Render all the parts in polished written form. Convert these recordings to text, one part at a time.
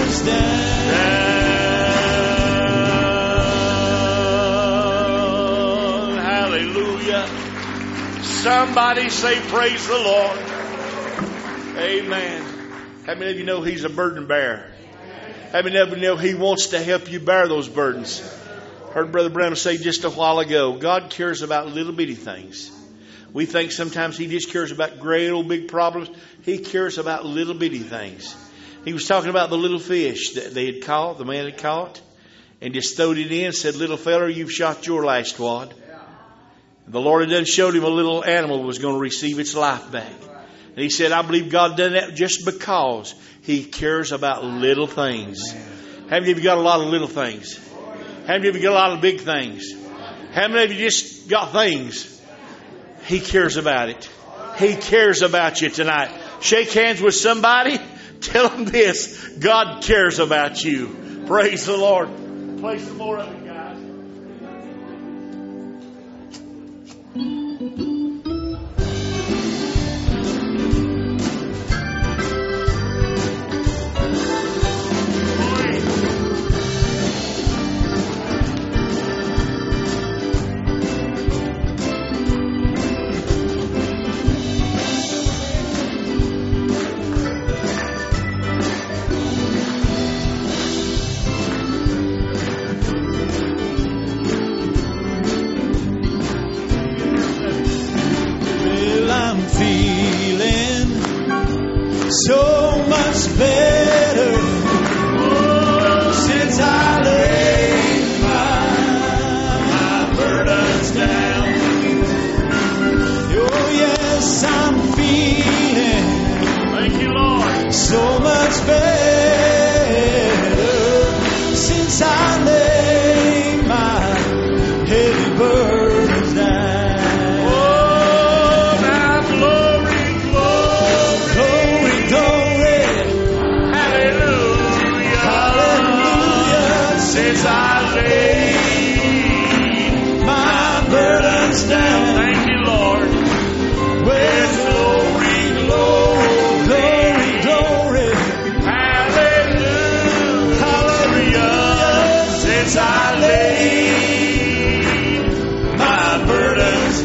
burdens down. Hallelujah. Somebody say praise the Lord. Amen. How many of you know He's a burden bearer? How many of you know He wants to help you bear those burdens? Heard Brother Branham say just a while ago, God cares about little bitty things. We think sometimes He just cares about great old big problems. He cares about little bitty things. He was talking about the little fish that they had caught, the man had caught, and just throwed it in and said, little feller, you've shot your last wad. The Lord had done showed him a little animal was going to receive its life back. And he said, I believe God done that just because He cares about little things. How many of you got a lot of little things? How many of you got a lot of big things? How many of you just got things? He cares about it. He cares about you tonight. Shake hands with somebody. Tell them this. God cares about you. Praise the Lord. Play some more of it, guys. So much better since I laid my burdens down. Oh yes, I'm feeling, thank you, Lord, so much better since I laid my heavy burdens down. Since I laid my burdens down. Thank you, Lord. With glory, glory, glory, glory. Hallelujah, hallelujah. Since I laid my burdens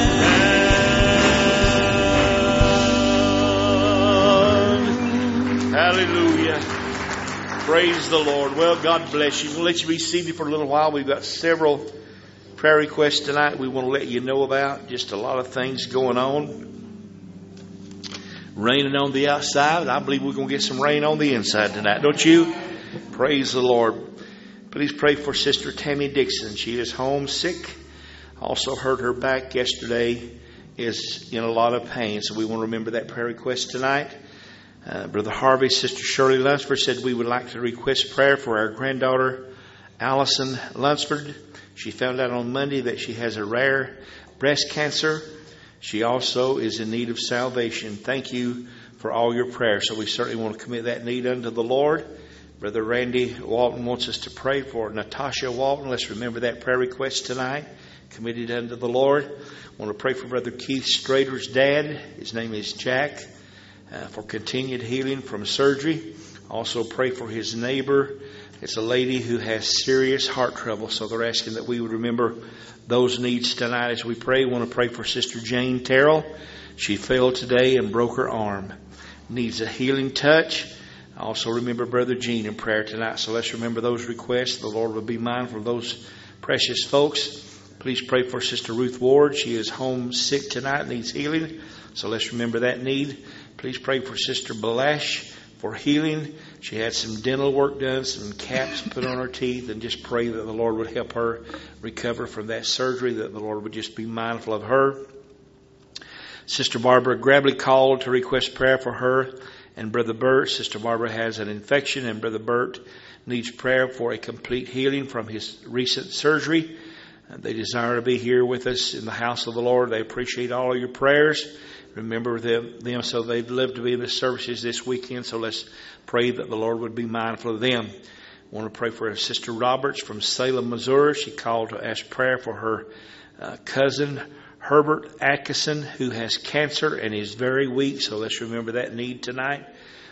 down. Hallelujah. Praise the Lord. Well, God bless you. We'll let you be seated for a little while. We've got several prayer requests tonight we want to let you know about. Just a lot of things going on. Raining on the outside. I believe we're going to get some rain on the inside tonight. Don't you? Praise the Lord. Please pray for Sister Tammy Dixon. She is homesick. Also hurt her back yesterday. Is in a lot of pain. So we want to remember that prayer request tonight. Brother Harvey, Sister Shirley Lunsford said we would like to request prayer for our granddaughter, Allison Lunsford. She found out on Monday that she has a rare breast cancer. She also is in need of salvation. Thank you for all your prayers. So we certainly want to commit that need unto the Lord. Brother Randy Walton wants us to pray for Natasha Walton. Let's remember that prayer request tonight. Committed unto the Lord. Want to pray for Brother Keith Strader's dad. His name is Jack. For continued healing from surgery. Also pray for his neighbor. It's a lady who has serious heart trouble. So they're asking that we would remember those needs tonight as we pray. We want to pray for Sister Jane Terrell. She fell today and broke her arm. Needs a healing touch. Also remember Brother Gene in prayer tonight. So let's remember those requests. The Lord will be mindful of those precious folks. Please pray for Sister Ruth Ward. She is homesick tonight, needs healing. So let's remember that need. Please pray for Sister Balash for healing. She had some dental work done, some caps put on her teeth, and just pray that the Lord would help her recover from that surgery, that the Lord would just be mindful of her. Sister Barbara Grabley called to request prayer for her and Brother Bert. Sister Barbara has an infection, and Brother Bert needs prayer for a complete healing from his recent surgery. They desire to be here with us in the house of the Lord. They appreciate all of your prayers. Remember them so they'd live to be in the services this weekend. So let's pray that the Lord would be mindful of them. I want to pray for Sister Roberts from Salem, Missouri. She called to ask prayer for her cousin, Herbert Atkinson, who has cancer and is very weak. So let's remember that need tonight.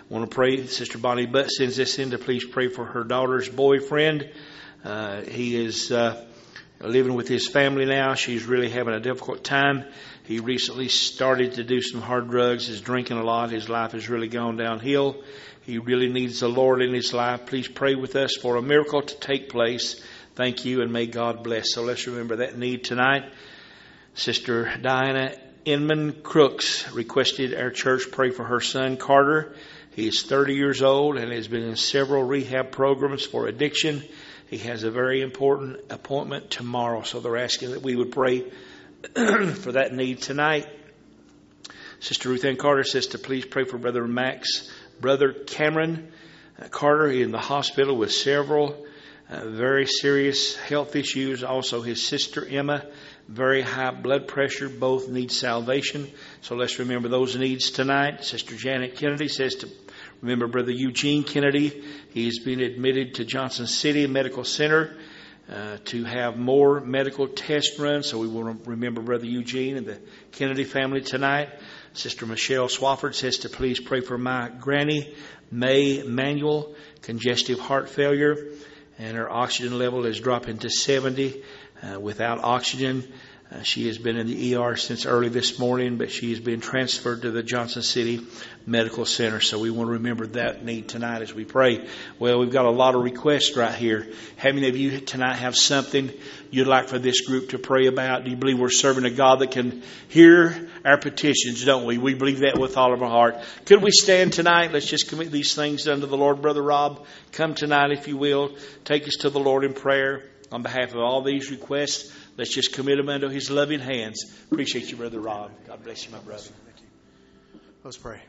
I want to pray. Sister Bonnie Butt sends this in to please pray for her daughter's boyfriend. He is living with his family now. She's really having a difficult time. He recently started to do some hard drugs, is drinking a lot. His life has really gone downhill. He really needs the Lord in his life. Please pray with us for a miracle to take place. Thank you, and may God bless. So let's remember that need tonight. Sister Diana Inman Crooks requested our church pray for her son Carter. He is 30 years old and has been in several rehab programs for addiction. He has a very important appointment tomorrow, so they're asking that we would pray for that need tonight. Sister Ruth Ann Carter says to please pray for Brother Max, Brother Cameron Carter in the hospital with several very serious health issues. Also his sister Emma, very high blood pressure. Both need salvation. So let's remember those needs tonight. Sister Janet Kennedy says to remember Brother Eugene Kennedy. He's been admitted to Johnson City Medical Center to have more medical test runs. So we want to remember Brother Eugene and the Kennedy family tonight. Sister Michelle Swafford says to please pray for my granny, May Manuel, congestive heart failure. And her oxygen level is dropping to 70 without oxygen. She has been in the ER since early this morning, but she has been transferred to the Johnson City Medical Center. So we want to remember that need tonight as we pray. Well, we've got a lot of requests right here. How many of you tonight have something you'd like for this group to pray about? Do you believe we're serving a God that can hear our petitions, don't we? We believe that with all of our heart. Could we stand tonight? Let's just commit these things unto the Lord. Brother Rob, come tonight if you will. Take us to the Lord in prayer on behalf of all these requests. Let's just commit them into His loving hands. Appreciate you, Brother Rob. God bless you, my brother. Thank you. Let's pray.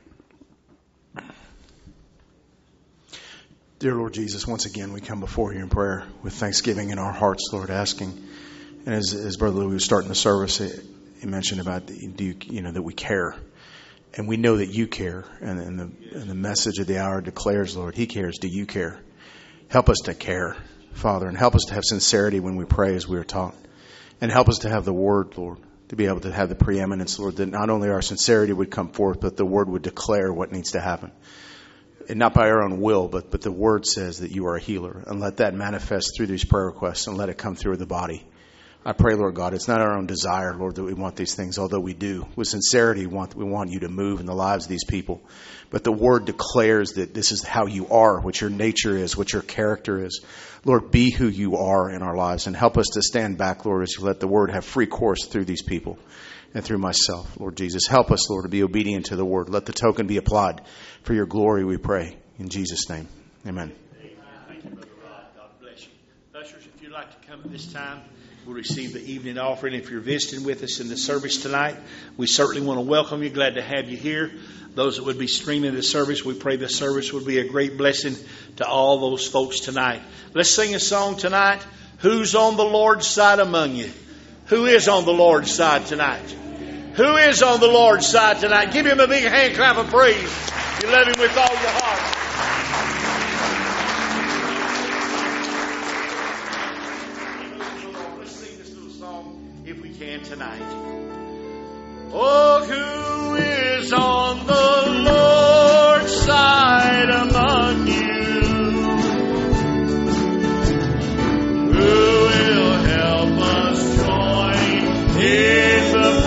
Dear Lord Jesus, once again we come before you in prayer with thanksgiving in our hearts, Lord, asking. And as Brother Louis was starting the service, he mentioned about that we care, and we know that you care. And the message of the hour declares, Lord, He cares. Do you care? Help us to care, Father, and help us to have sincerity when we pray, as we are taught. And help us to have the Word, Lord, to be able to have the preeminence, Lord, that not only our sincerity would come forth, but the Word would declare what needs to happen. And not by our own will, but the Word says that you are a healer. And let that manifest through these prayer requests and let it come through the body. I pray, Lord God, it's not our own desire, Lord, that we want these things, although we do. With sincerity, we want you to move in the lives of these people. But the Word declares that this is how you are, what your nature is, what your character is. Lord, be who you are in our lives and help us to stand back, Lord, as you let the Word have free course through these people and through myself. Lord Jesus, help us, Lord, to be obedient to the Word. Let the token be applied for your glory, we pray. In Jesus' name, amen. Thank you, Brother Rod. God bless you. Ushers, if you'd like to come at this time, we'll receive the evening offering. If you're visiting with us in the service tonight, we certainly want to welcome you. Glad to have you here. Those that would be streaming the service, we pray the service would be a great blessing to all those folks tonight. Let's sing a song tonight. Who's on the Lord's side among you? Who is on the Lord's side tonight? Who is on the Lord's side tonight? Give Him a big hand clap of praise. You love Him with all your heart. If we can tonight. Oh, who is on the Lord's side among you? Who will help us join in the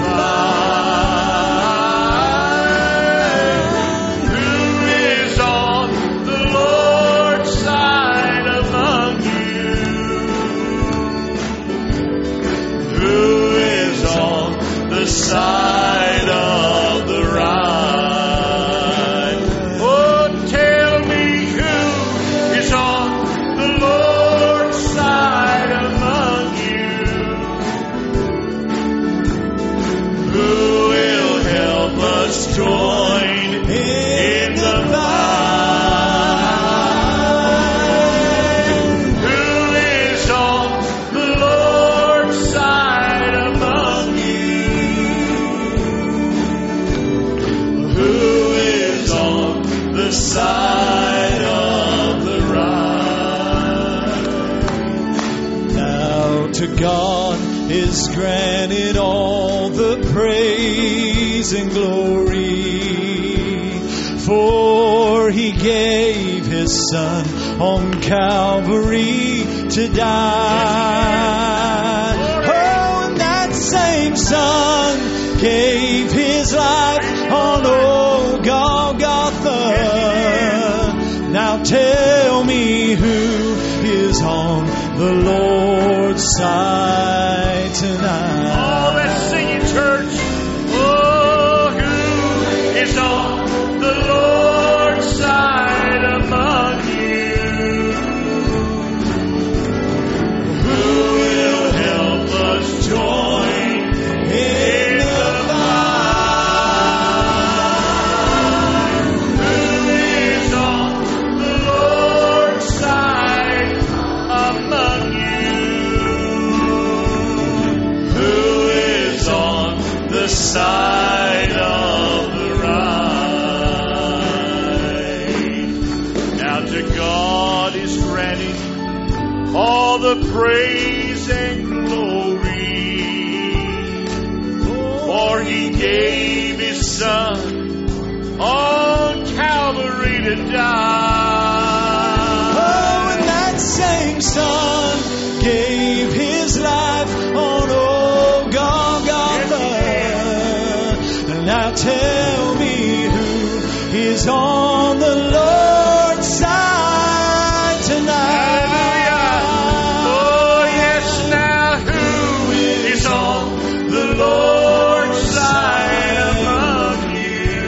fight? Who is on the Lord's side among you? Who is on the side of the right? Oh, tell me who is on the Lord's side among you? Who will help us join in the fight? Who is on the Lord's side among you? Who is on the side of the right? Now to God is granted all the praise and glory for For He gave His Son on Calvary to die. Oh, and that same Son gave His life on old Golgotha. Now tell me who is on the Lord's side tonight. Oh, let's sing it, church. Oh, who is on the Lord's side among you? Who will help us join in the fight? Who is on the Lord's side among you? Who is on the side of the right? Now to God is granted all the praise and glory, for He gave His Son on Calvary to die. Oh, and that same Son gave His life on old Golgotha. And now tell me who is on the Lord's side tonight. Oh, yes, now who is on the Lord's side among you?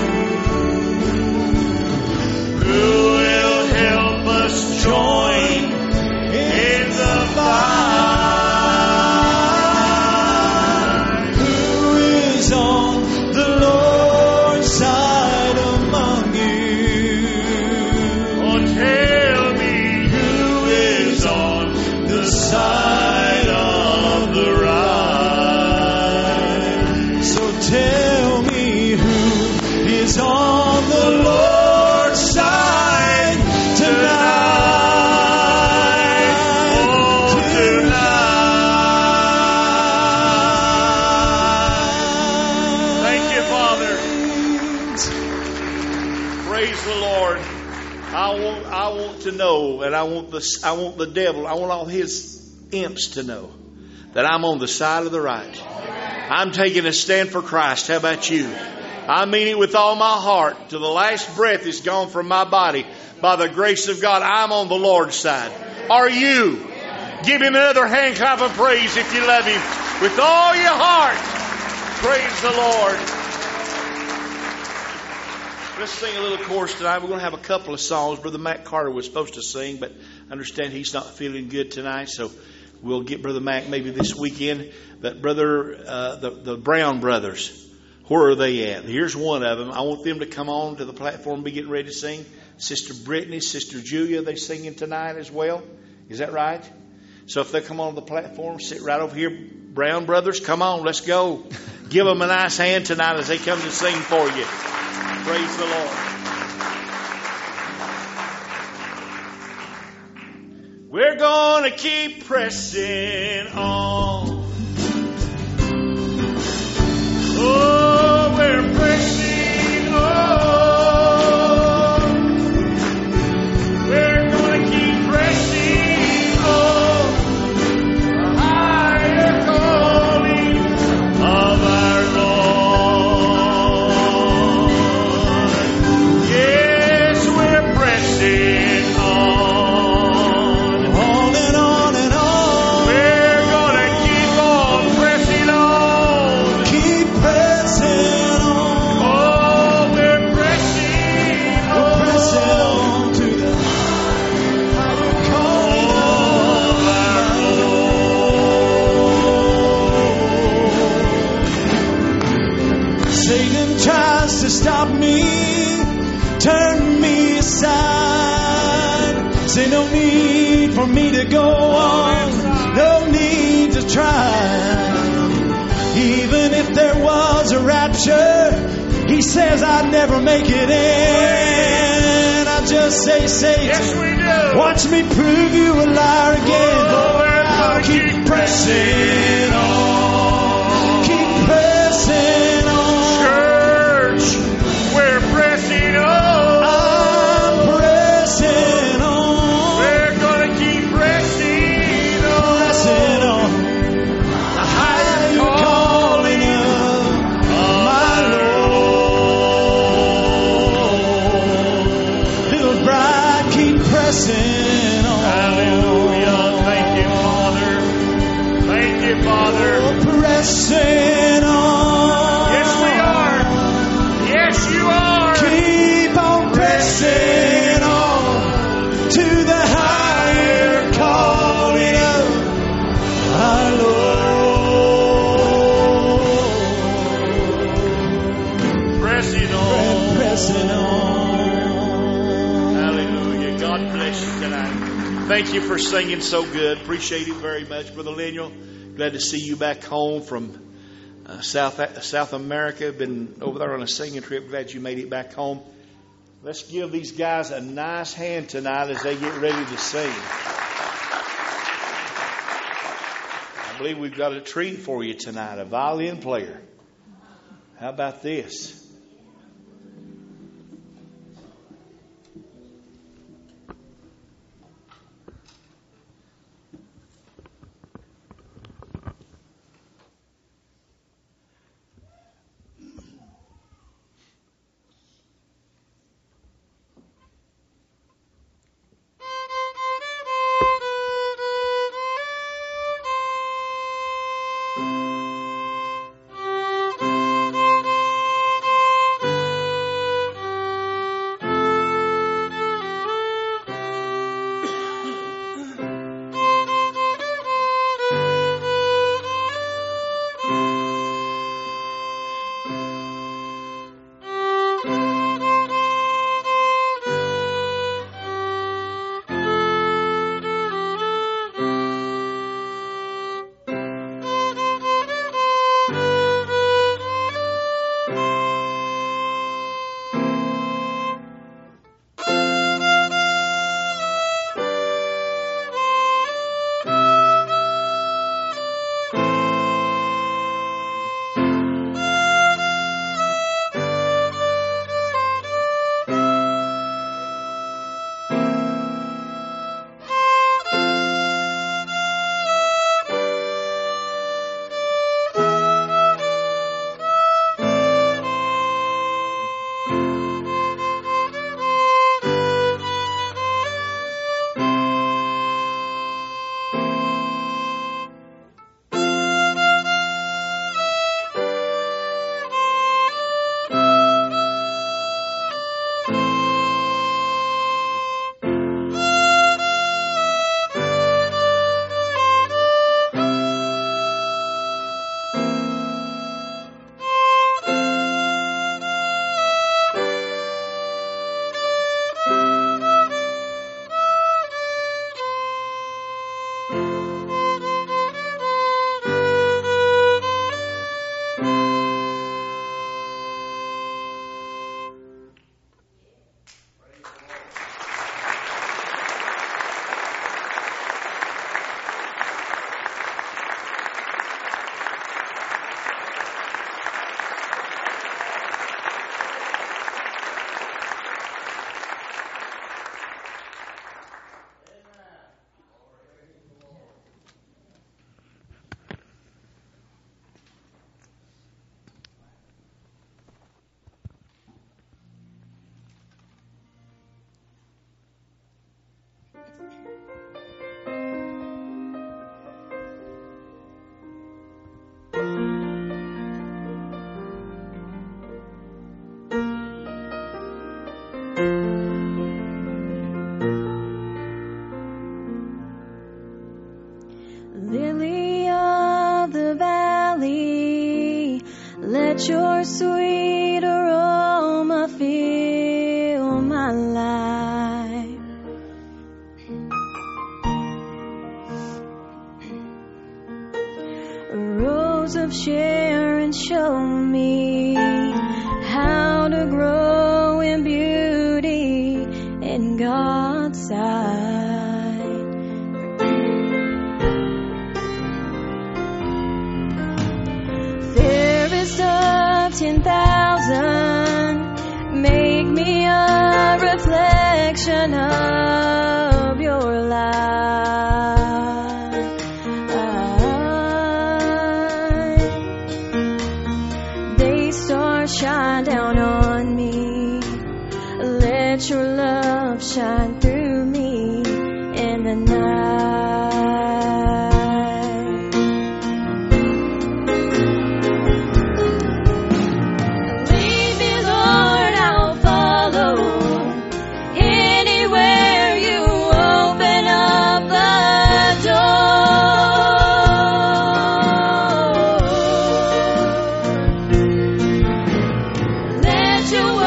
Who will help us join in the fight? Who is on the Lord's side among you? Oh, tell me who is on the side of the right. So tell me who is on the Lord's side tonight. Oh, tonight. Thank you, Father. Praise the Lord. I want to know, and I want the devil, I want all his imps to know that I'm on the side of the right. I'm taking a stand for Christ. How about you? I mean it with all my heart. Till the last breath is gone from my body. By the grace of God, I'm on the Lord's side. Are you? Give Him another hand clap of praise if you love Him with all your heart. Praise the Lord. Let's sing a little chorus tonight. We're going to have a couple of songs. Brother Mac Carter was supposed to sing, but I understand he's not feeling good tonight, so we'll get Brother Mac maybe this weekend. But the Brown brothers, where are they at? Here's one of them. I want them to come on to the platform and be getting ready to sing. Sister Brittany, Sister Julia, they singing tonight as well. Is that right? So if they come on the platform, sit right over here. Brown brothers, come on, let's go. Give them a nice hand tonight as they come to sing for you. Praise the Lord. We're going to keep pressing on. Oh, we're pressing on. We're going to keep pressing on. A higher calling of our Lord. Yes, we're pressing on. On and on and on. We're gonna keep on pressing on. Keep pressing on. Oh, we're pressing on. We're pressing on to the higher calling of our Lord. Satan tries to stop me, turn me aside. Say no need for me to go on, no need to try. Even if there was a rapture, he says I'd never make it in. I just say, Satan, Yes, we do. watch me prove you a liar again. Oh, we're I'll gonna keep pressing on. Keep pressing on. Church, we're pressing on. thank you for singing so good. Appreciate it very much, Brother Lemuel. Glad to see you back home from South America. Been over there on a singing trip. Glad you made it back home. Let's give these guys a nice hand tonight as they get ready to sing. I believe we've got a treat for you tonight, a violin player. How about this? Lily of the valley, let your sweet aroma fill my life. A rose of Sharon, show me how to grow in beauty in God's sight. Of 10,000, make me a reflection of your light. Day stars shine down on me, let your love shine through me in the night.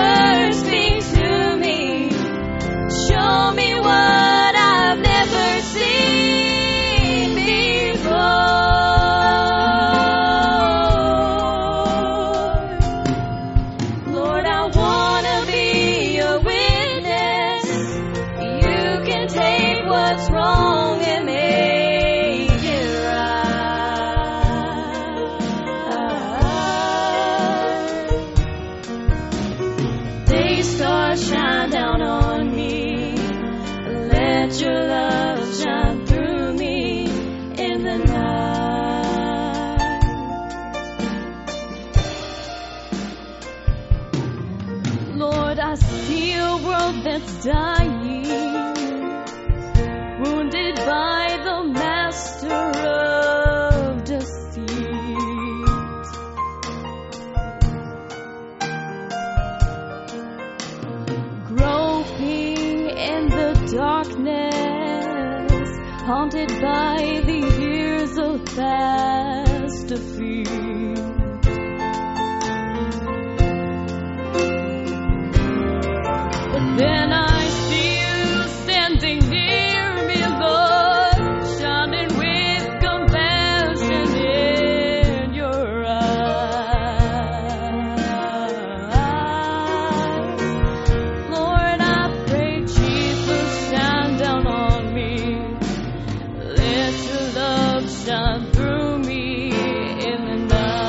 Show me what I've never seen. what's wrong and make it right. Day stars shine down on me. Let your love shine through me in the night. Lord, I see a world that's dying, wounded by the master of deceit. Groping in the darkness, haunted by the years of past defeat. But then I see you standing near me, Lord, shining with compassion in your eyes. Lord, I pray, Jesus, shine down on me. Let your love shine through me in the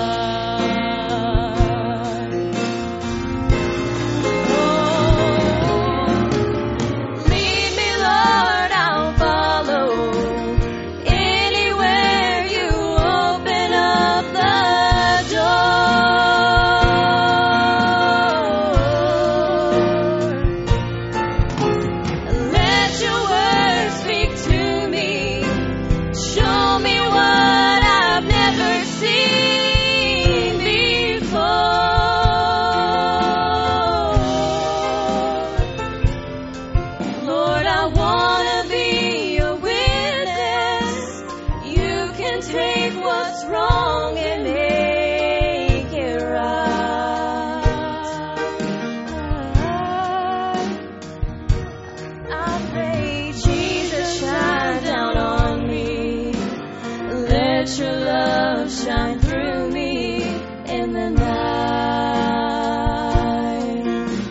night. Lead me, Lord, I'll follow. Anywhere you open up the door. Let your word speak to me. Show me what I've never seen before. Lord, I want to be a witness. You can take what's wrong and make it right. I pray, Jesus, shine down on me. Let your love shine through me in the night.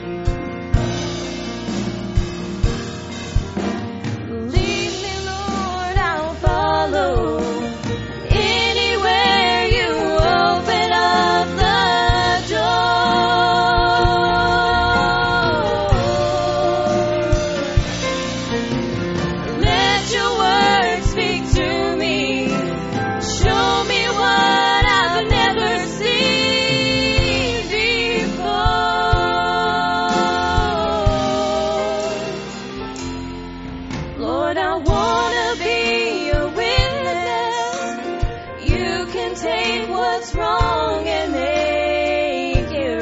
Lead me, Lord, I'll follow. Anywhere you open up the door. Let your word speak to me. Show me what I've never seen before. Lord, I want to be a witness. You can take what's wrong and make it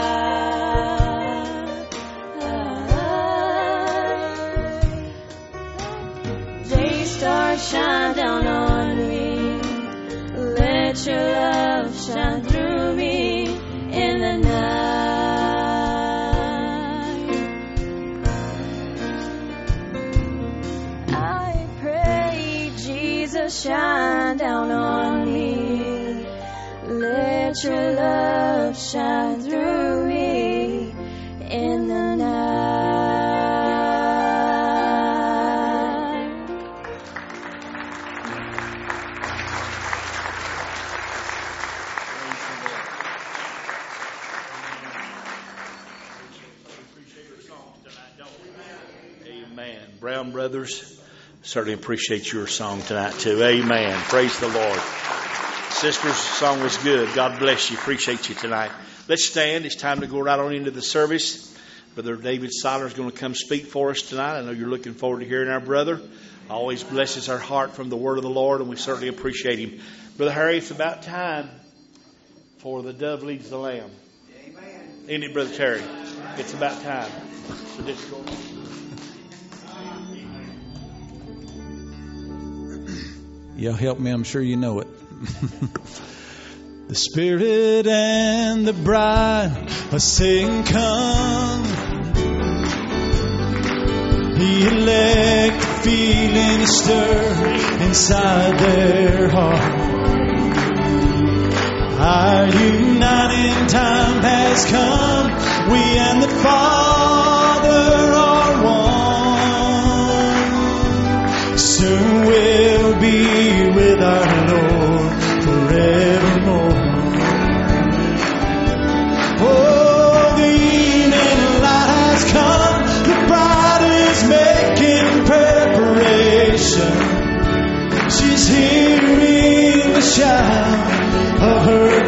right. Day stars shine down on me. Let your love shine through me in the night. I pray, Jesus, shine down on me. Let your love shine through me in the night. Amen. Brown Brothers, certainly appreciate your song tonight too. Amen. Praise the Lord. Sisters, the song was good. God bless you. Appreciate you tonight. Let's stand. It's time to go right on into the service. Brother David Seiler is going to come speak for us tonight. I know you're looking forward to hearing our brother. Always blesses our heart from the word of the Lord, and we certainly appreciate him. Brother Harry, it's about time for the dove leads the lamb. Amen. Isn't it, Brother Terry? It's about time. So just go. Y'all help me, I'm sure you know it. The Spirit and the bride are saying, come. The elect feeling a stir inside their heart. Our uniting time has come. We and the Father are one. Soon we'll be with our Lord forevermore. Oh, the evening light has come. The bride is making preparation. She's hearing the shout of her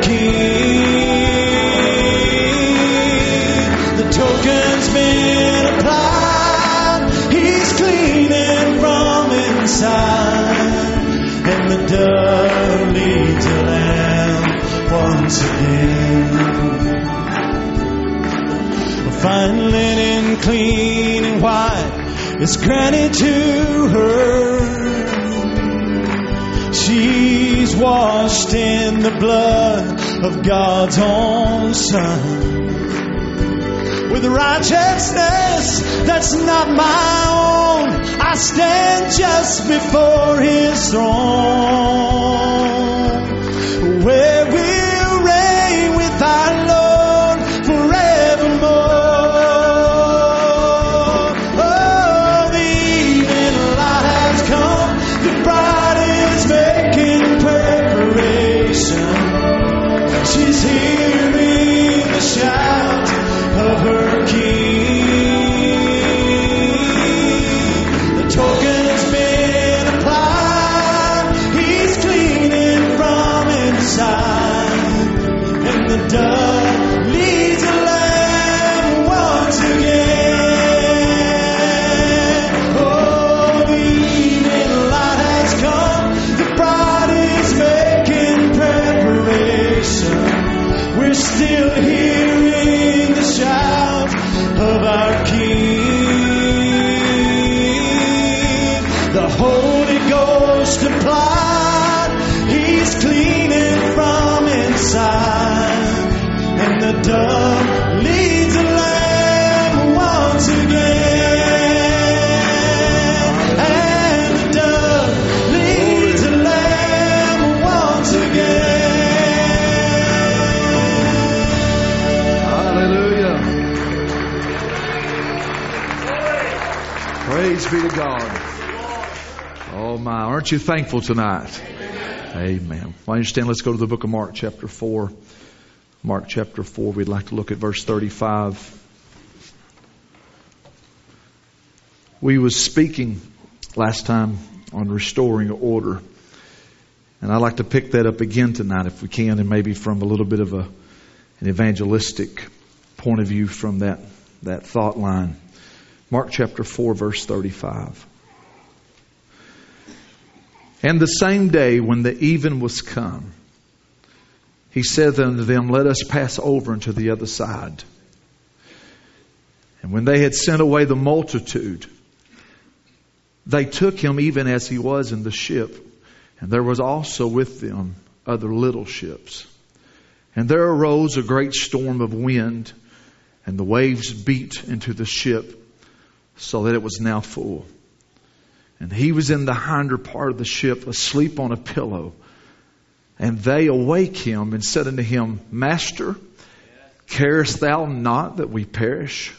King. The token's been applied. He's cleaning from inside, and the dove leads the lamb once again. Fine linen, clean and white, is granted to her. She's washed in the blood of God's own Son. With righteousness that's not my own, I stand just before His throne, where we'll reign with our Lord forevermore. Oh, the evening light has come. The bride is making preparation. She's hearing the shout of her King. The token has been applied. He's cleaning from inside, and the dove leads the lamb once again. Oh, the evening light has come. The bride is making preparation. We're still hearing the shout of our King. The Holy Ghost applied. He's cleaning from inside, and the dove leads the lamb once again. And the dove leads the lamb once again. Hallelujah. Praise be to God. Oh my, aren't you thankful tonight? Amen. Well, I understand. Let's go to the book of Mark chapter 4. Mark chapter 4, we'd like to look at verse 35. We was speaking last time on restoring order. And I'd like to pick that up again tonight if we can, and maybe from a little bit of an evangelistic point of view from that thought line. Mark chapter 4, verse 35. And the same day when the even was come, He said unto them, Let us pass over unto the other side. And when they had sent away the multitude, they took Him even as He was in the ship. And there was also with them other little ships. And there arose a great storm of wind, and the waves beat into the ship, so that it was now full. And He was in the hinder part of the ship, asleep on a pillow. And they awake Him and said unto Him, Master, carest Thou not that we perish?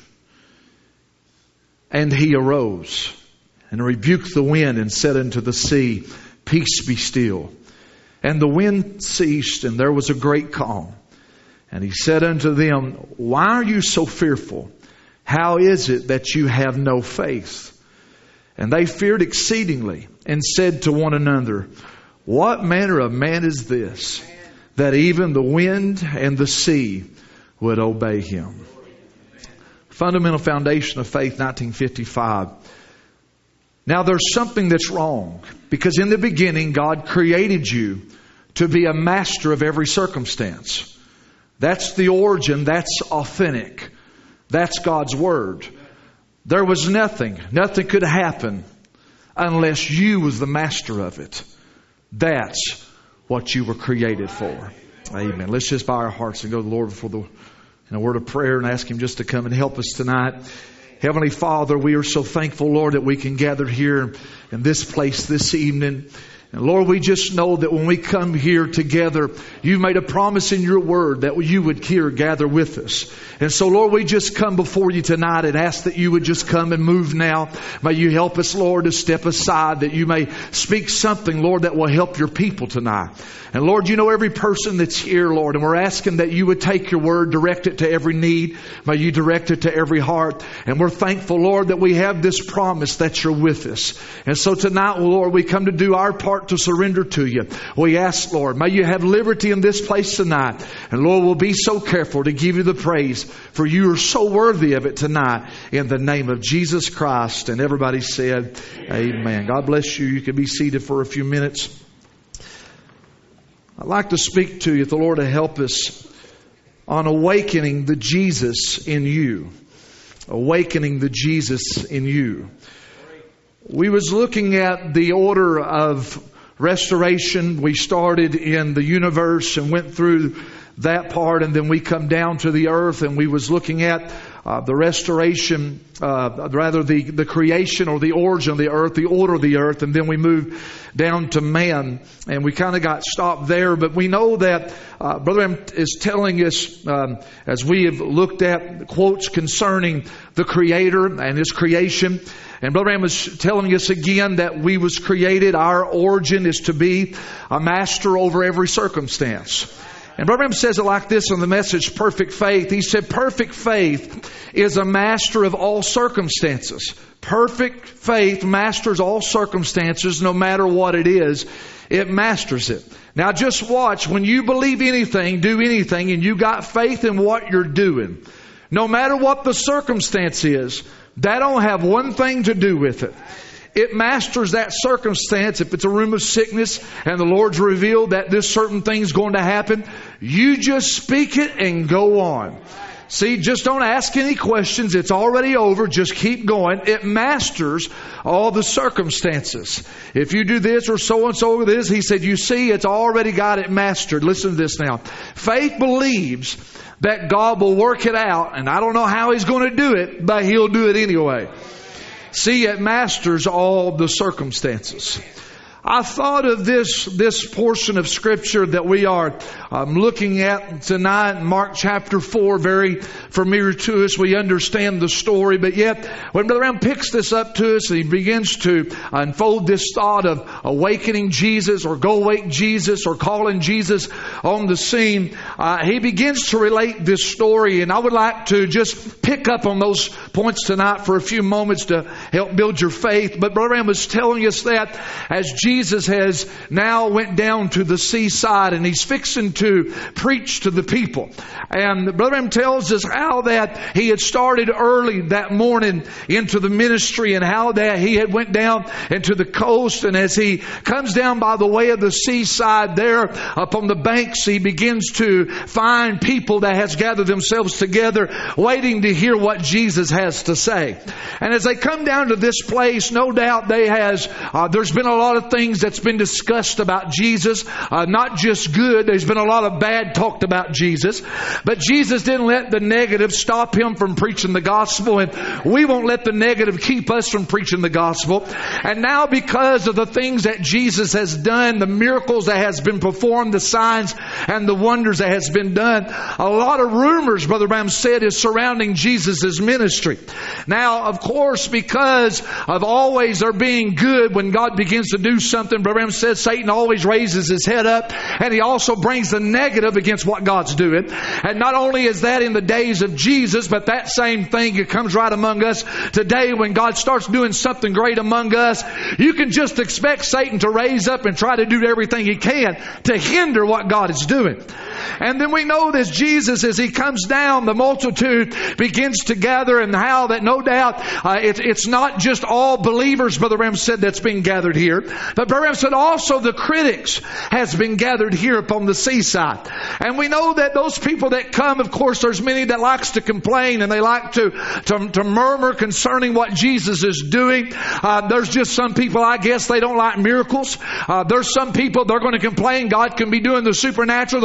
And He arose and rebuked the wind and said unto the sea, Peace, be still. And the wind ceased, and there was a great calm. And He said unto them, Why are you so fearful? How is it that you have no faith? And they feared exceedingly, and said to one another, What manner of man is this, that even the wind and the sea would obey Him? Fundamental Foundation of Faith, 1955. Now there's something that's wrong, because in the beginning God created you to be a master of every circumstance. That's the origin, that's authentic. That's God's Word. There was nothing could happen unless you was the master of it. That's what you were created for. Amen. Let's just bow our hearts and go to the Lord before in a word of prayer and ask Him just to come and help us tonight. Heavenly Father, we are so thankful, Lord, that we can gather here in this place this evening. And Lord, we just know that when we come here together, you made a promise in your word that you would here gather with us. And so, Lord, we just come before you tonight and ask that you would just come and move now. May you help us, Lord, to step aside, that you may speak something, Lord, that will help your people tonight. And Lord, you know every person that's here, Lord, and we're asking that you would take your word, direct it to every need. May you direct it to every heart. And we're thankful, Lord, that we have this promise that you're with us. And so tonight, Lord, we come to do our part to surrender to you. We ask, Lord, may you have liberty in this place tonight. And Lord, we'll be so careful to give you the praise, for you are so worthy of it tonight, in the name of Jesus Christ. And everybody said, amen. God bless you. You can be seated for a few minutes. I'd like to speak to you, if the Lord will help us, on awakening the Jesus in you. Awakening the Jesus in you. We was looking at the order of restoration. We started in the universe and went through that part, and then we come down to the earth, and we was looking at the restoration, the creation or the origin of the earth, the order of the earth, and then we moved down to man, and we kind of got stopped there. But we know that Brother M is telling us, as we have looked at quotes concerning the Creator and His creation, and Brother M is telling us again that we was created, our origin is to be a master over every circumstance. And Brother M says it like this on the message, Perfect Faith. He said, perfect faith is a master of all circumstances. Perfect faith masters all circumstances, no matter what it is. It masters it. Now just watch, when you believe anything, do anything, and you got faith in what you're doing, no matter what the circumstance is, that don't have one thing to do with it. It masters that circumstance. If it's a room of sickness and the Lord's revealed that this certain thing's going to happen, you just speak it and go on. See, just don't ask any questions. It's already over. Just keep going. It masters all the circumstances. If you do this or so and so this, he said, you see, it's already got it mastered. Listen to this now. Faith believes that God will work it out, and I don't know how He's going to do it, but He'll do it anyway. See, it masters all the circumstances. I thought of this portion of Scripture that we are looking at tonight, Mark chapter 4, very familiar to us. We understand the story, but yet when Brother Ram picks this up to us and he begins to unfold this thought of awakening Jesus or go wake Jesus or calling Jesus on the scene, he begins to relate this story, and I would like to just pick up on those points tonight for a few moments to help build your faith. But Brother Ram was telling us that as Jesus has now went down to the seaside and He's fixing to preach to the people. And Brother Ram tells us how that he had started early that morning into the ministry, and how that he had went down into the coast. And as he comes down by the way of the seaside there up on the banks, he begins to find people that has gathered themselves together waiting to hear what Jesus has to say. And as they come down to this place, no doubt there's been a lot of things that's been discussed about Jesus. Not just good. There's been a lot of bad talked about Jesus. But Jesus didn't let the negative stop Him from preaching the gospel. And we won't let the negative keep us from preaching the gospel. And now, because of the things that Jesus has done, the miracles that has been performed, the signs and the wonders that has been done, a lot of rumors, Brother Branham said, is surrounding Jesus' ministry. Now, of course, because of always there being good, when God begins to do something, Brother Branham says Satan always raises his head up, and he also brings the negative against what God's doing. And not only is that in the days of Jesus, but that same thing, it comes right among us today. When God starts doing something great among us, you can just expect Satan to raise up and try to do everything he can to hinder what God is doing. And then we know that Jesus, as He comes down, the multitude begins to gather, and how that no doubt it's not just all believers, Brother Ram said, that's being gathered here. But Brother Ram said also the critics has been gathered here upon the seaside. And we know that those people that come, of course, there's many that likes to complain, and they like to murmur concerning what Jesus is doing. There's just some people, I guess, they don't like miracles. There's some people, they're going to complain God can be doing the supernatural. They're going to complain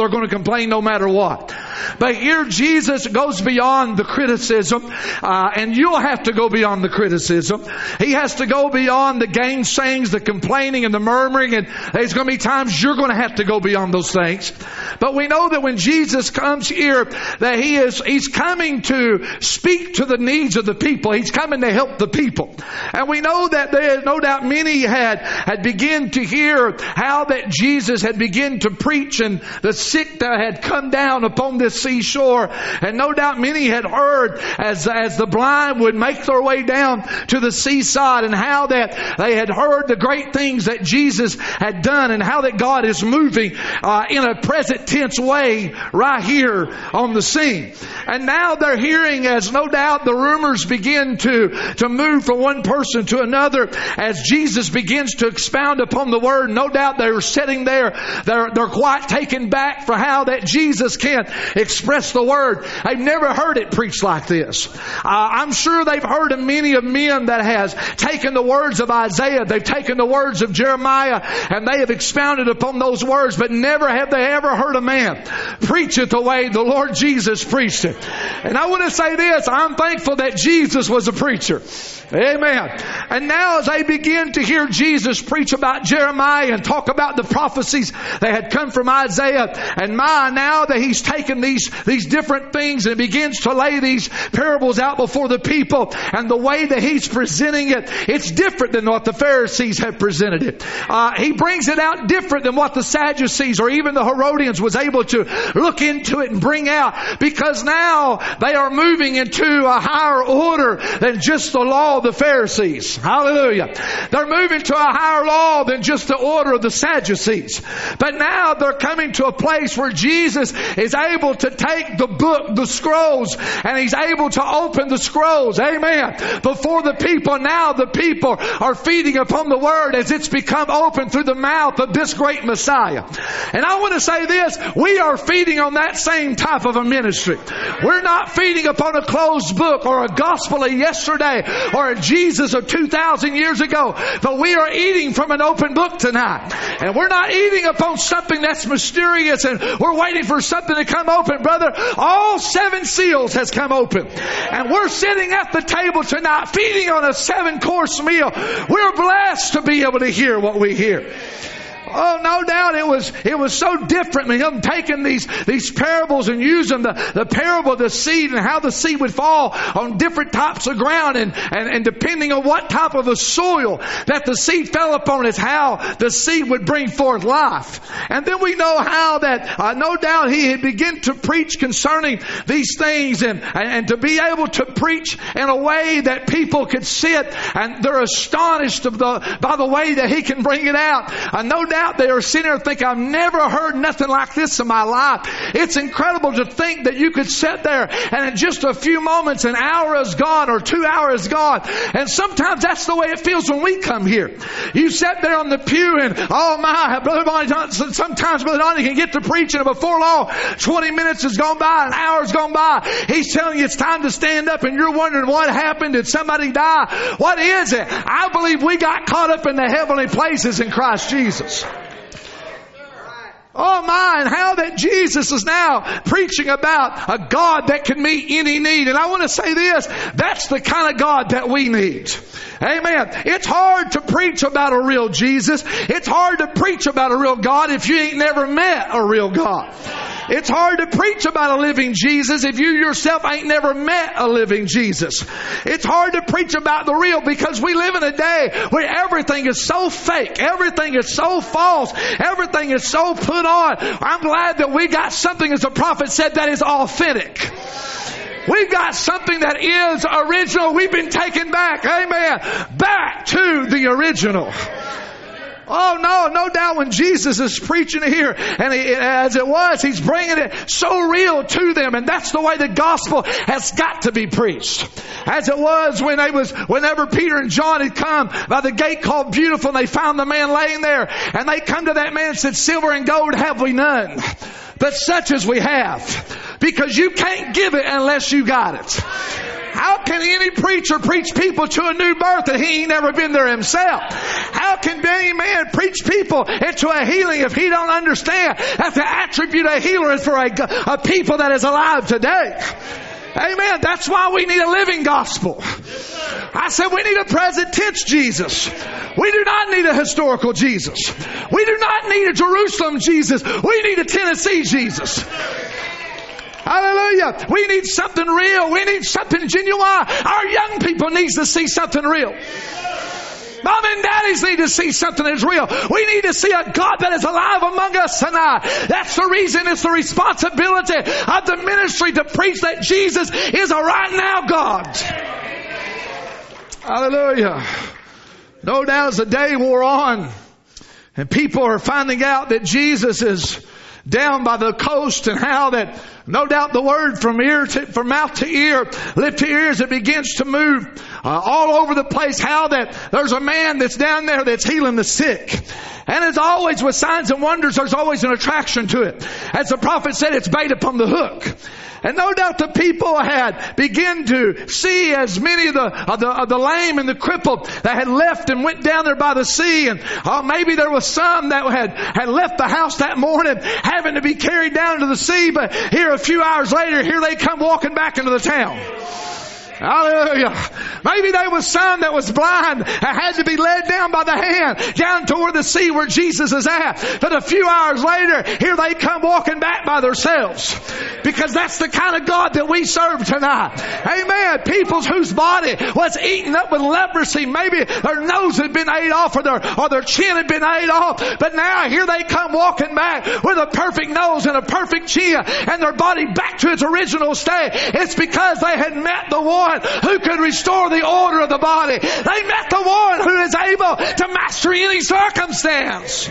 complain no matter what. But here Jesus goes beyond the criticism, and you'll have to go beyond the criticism. He has to go beyond the gainsayings, the complaining and the murmuring, and there's going to be times you're going to have to go beyond those things. But we know that when Jesus comes here, that He's coming to speak to the needs of the people. He's coming to help the people. And we know that there, no doubt many had begun to hear how that Jesus had begun to preach, and the sick that had come down upon this seashore. And no doubt many had heard as the blind would make their way down to the seaside, and how that they had heard the great things that Jesus had done, and how that God is moving in a present tense way right here on the scene. And now they're hearing, as no doubt the rumors begin to move from one person to another, as Jesus begins to expound upon the Word. No doubt they're sitting there, they're quite taken back for how that Jesus can express the Word. They've never heard it preached like this. I'm sure they've heard of many of men that has taken the words of Isaiah, they've taken the words of Jeremiah, and they have expounded upon those words, but never have they ever heard a man preach it the way the Lord Jesus preached it. And I want to say this, I'm thankful that Jesus was a preacher. Amen. And now as they begin to hear Jesus preach about Jeremiah and talk about the prophecies that had come from Isaiah, and now that He's taken these different things and begins to lay these parables out before the people, and the way that He's presenting it, it's different than what the Pharisees had presented it. He brings it out different than what the Sadducees or even the Herodians was able to look into it and bring out, because now they are moving into a higher order than just the law of the Pharisees. Hallelujah. They're moving to a higher law than just the order of the Sadducees. But now they're coming to a place where Jesus is able to take the book, the scrolls, and He's able to open the scrolls. Amen. Before the people. Now the people are feeding upon the Word as it's become open through the mouth of this great Messiah. And I want to say this, we are feeding on that same type of a ministry. We're not feeding upon a closed book or a gospel of yesterday or a Jesus of 2,000 years ago, but we are eating from an open book tonight. And we're not eating upon something that's mysterious and we're waiting for something to come open. Brother, all 7 seals has come open. And we're sitting at the table tonight feeding on a 7-course meal. We're blessed to be able to hear what we hear. Oh, no doubt it was so different with Him taking these parables and using the parable of the seed and how the seed would fall on different types of ground, and depending on what type of a soil that the seed fell upon is how the seed would bring forth life. And then we know how that no doubt He had begun to preach concerning these things, and to be able to preach in a way that people could sit and they're astonished by the way that He can bring it out. No doubt they are sitting there thinking, I've never heard nothing like this in my life. It's incredible to think that you could sit there and in just a few moments an hour is gone or 2 hours is gone. And sometimes that's the way it feels when we come here. You sit there on the pew and, oh my, Brother Bonnie, sometimes Brother Donnie can get to preaching, and before long 20 minutes has gone by, an hour has gone by. He's telling you it's time to stand up and you're wondering what happened. Did somebody die? What is it? I believe we got caught up in the heavenly places in Christ Jesus. Oh my, and how that Jesus is now preaching about a God that can meet any need. And I want to say this, that's the kind of God that we need. Amen. It's hard to preach about a real Jesus. It's hard to preach about a real God if you ain't never met a real God. It's hard to preach about a living Jesus if you yourself ain't never met a living Jesus. It's hard to preach about the real because we live in a day where everything is so fake. Everything is so false. Everything is so put on. I'm glad that we got something, as the prophet said, that is authentic. We've got something that is original. We've been taken back. Amen. Back to the original. Oh no doubt when Jesus is preaching here, and as it was, He's bringing it so real to them, and that's the way the gospel has got to be preached. As it was whenever Peter and John had come by the gate called Beautiful, and they found the man laying there, and they come to that man and said, silver and gold have we none, but such as we have, because you can't give it unless you got it. How can any preacher preach people to a new birth that he ain't never been there himself? How can any man preach people into a healing if he don't understand that the attribute of healer is for a people that is alive today? Amen. That's why we need a living gospel. I said we need a present tense Jesus. We do not need a historical Jesus. We do not need a Jerusalem Jesus. We need a Tennessee Jesus. Hallelujah. We need something real. We need something genuine. Our young people need to see something real. Mom and daddies need to see something that's real. We need to see a God that is alive among us tonight. That's the reason, it's the responsibility of the ministry to preach that Jesus is a right now God. Hallelujah. No doubt as the day wore on and people are finding out that Jesus is down by the coast, and how that no doubt the word from mouth to ear, lip to ears, it begins to move all over the place. How that there's a man that's down there that's healing the sick. And as always with signs and wonders, there's always an attraction to it. As the prophet said, it's bait upon the hook. And no doubt the people had begun to see as many of the lame and the crippled that had left and went down there by the sea. And maybe there was some that had left the house that morning having to be carried down to the sea. But here a few hours later, here they come walking back into the town. Hallelujah. Maybe there was some that was blind and had to be led down by the hand down toward the sea where Jesus is at. But a few hours later, here they come walking back by themselves. Because that's the kind of God that we serve tonight. Amen. People whose body was eaten up with leprosy. Maybe their nose had been ate off or their chin had been ate off. But now here they come walking back with a perfect nose and a perfect chin and their body back to its original state. It's because they had met the one who could restore the order of the body. They met the one who is able to master any circumstance.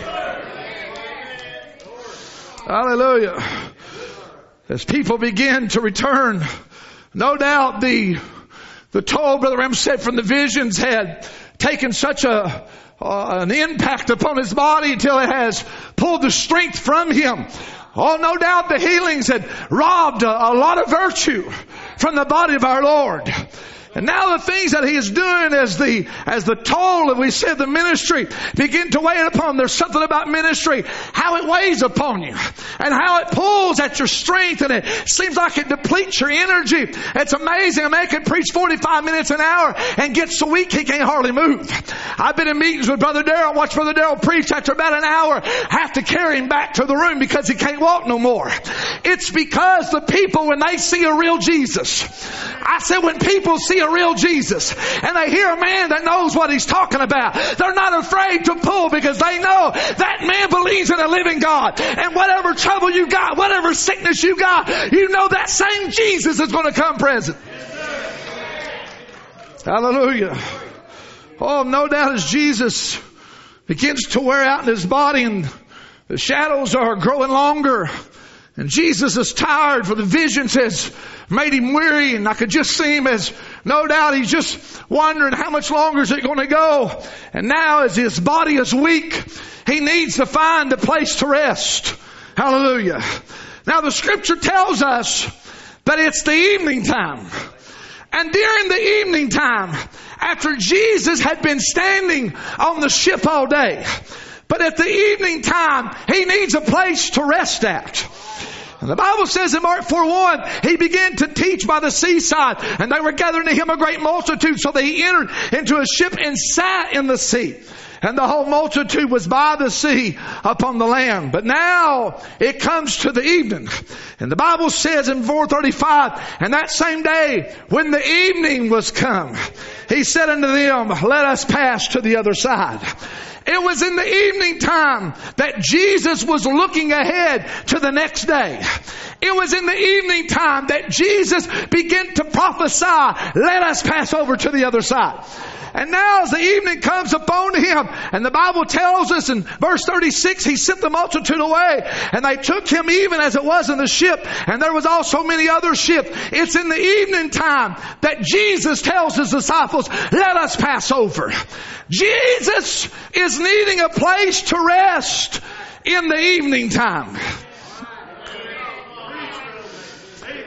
Hallelujah. As people begin to return, no doubt the toll, Brother Ram said, from the visions had taken such an impact upon his body until it has pulled the strength from him. Oh, no doubt the healings had robbed a lot of virtue from the body of our Lord. And now the things that He is doing as the toll that we said the ministry begin to weigh upon. There's something about ministry, how it weighs upon you and how it pulls at your strength, and it seems like it depletes your energy. It's amazing. A man can preach 45 minutes an hour and gets so weak he can't hardly move. I've been in meetings with Brother Darrell, watched Brother Darrell preach. After about an hour, have to carry him back to the room because he can't walk no more. It's because the people, when they see a real Jesus, I said when people see a real Jesus and they hear a man that knows what he's talking about, they're not afraid to pull because they know that man believes in a living God. And whatever trouble you got, whatever sickness you got, you know that same Jesus is going to come present. Hallelujah. Oh, no doubt as Jesus begins to wear out in his body and the shadows are growing longer, and Jesus is tired, for the visions has made him weary, and I could just see him as, no doubt, he's just wondering how much longer is it going to go. And now as his body is weak, he needs to find a place to rest. Hallelujah. Now the scripture tells us that it's the evening time. And during the evening time, after Jesus had been standing on the ship all day, but at the evening time, he needs a place to rest at. And the Bible says in Mark 4:1, he began to teach by the seaside, and they were gathering to him a great multitude, so that he entered into a ship and sat in the sea. And the whole multitude was by the sea upon the land. But now it comes to the evening. And the Bible says in 4:35, and that same day when the evening was come, he said unto them, let us pass to the other side. It was in the evening time that Jesus was looking ahead to the next day. It was in the evening time that Jesus began to prophesy, let us pass over to the other side. And now as the evening comes upon him, and the Bible tells us in verse 36, he sent the multitude away, and they took him even as it was in the ship, and there was also many other ships. It's in the evening time that Jesus tells his disciples, let us pass over. Jesus is needing a place to rest in the evening time.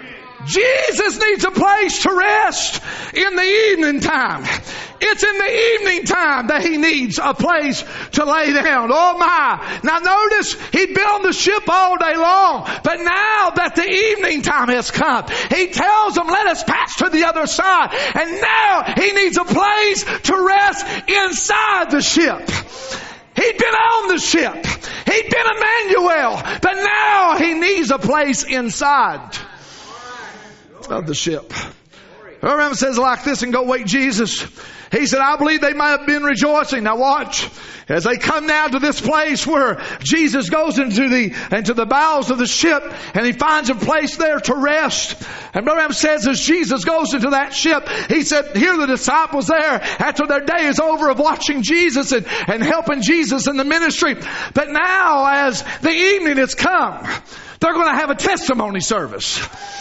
Jesus needs a place to rest in the evening time. It's in the evening time that he needs a place to lay down. Oh my. Now notice, he'd been on the ship all day long, but now that the evening time has come, he tells them, let us pass to the other side. And now he needs a place to rest inside the ship. He'd been on the ship. He'd been Emmanuel, but now he needs a place inside of the ship. Abraham says like this, and go wait Jesus. He said, I believe they might have been rejoicing. Now watch. As they come now to this place where Jesus goes into the bowels of the ship, and he finds a place there to rest. And Abraham says as Jesus goes into that ship, he said, here the disciples there, after their day is over of watching Jesus and helping Jesus in the ministry. But now as the evening has come, they're going to have a testimony service.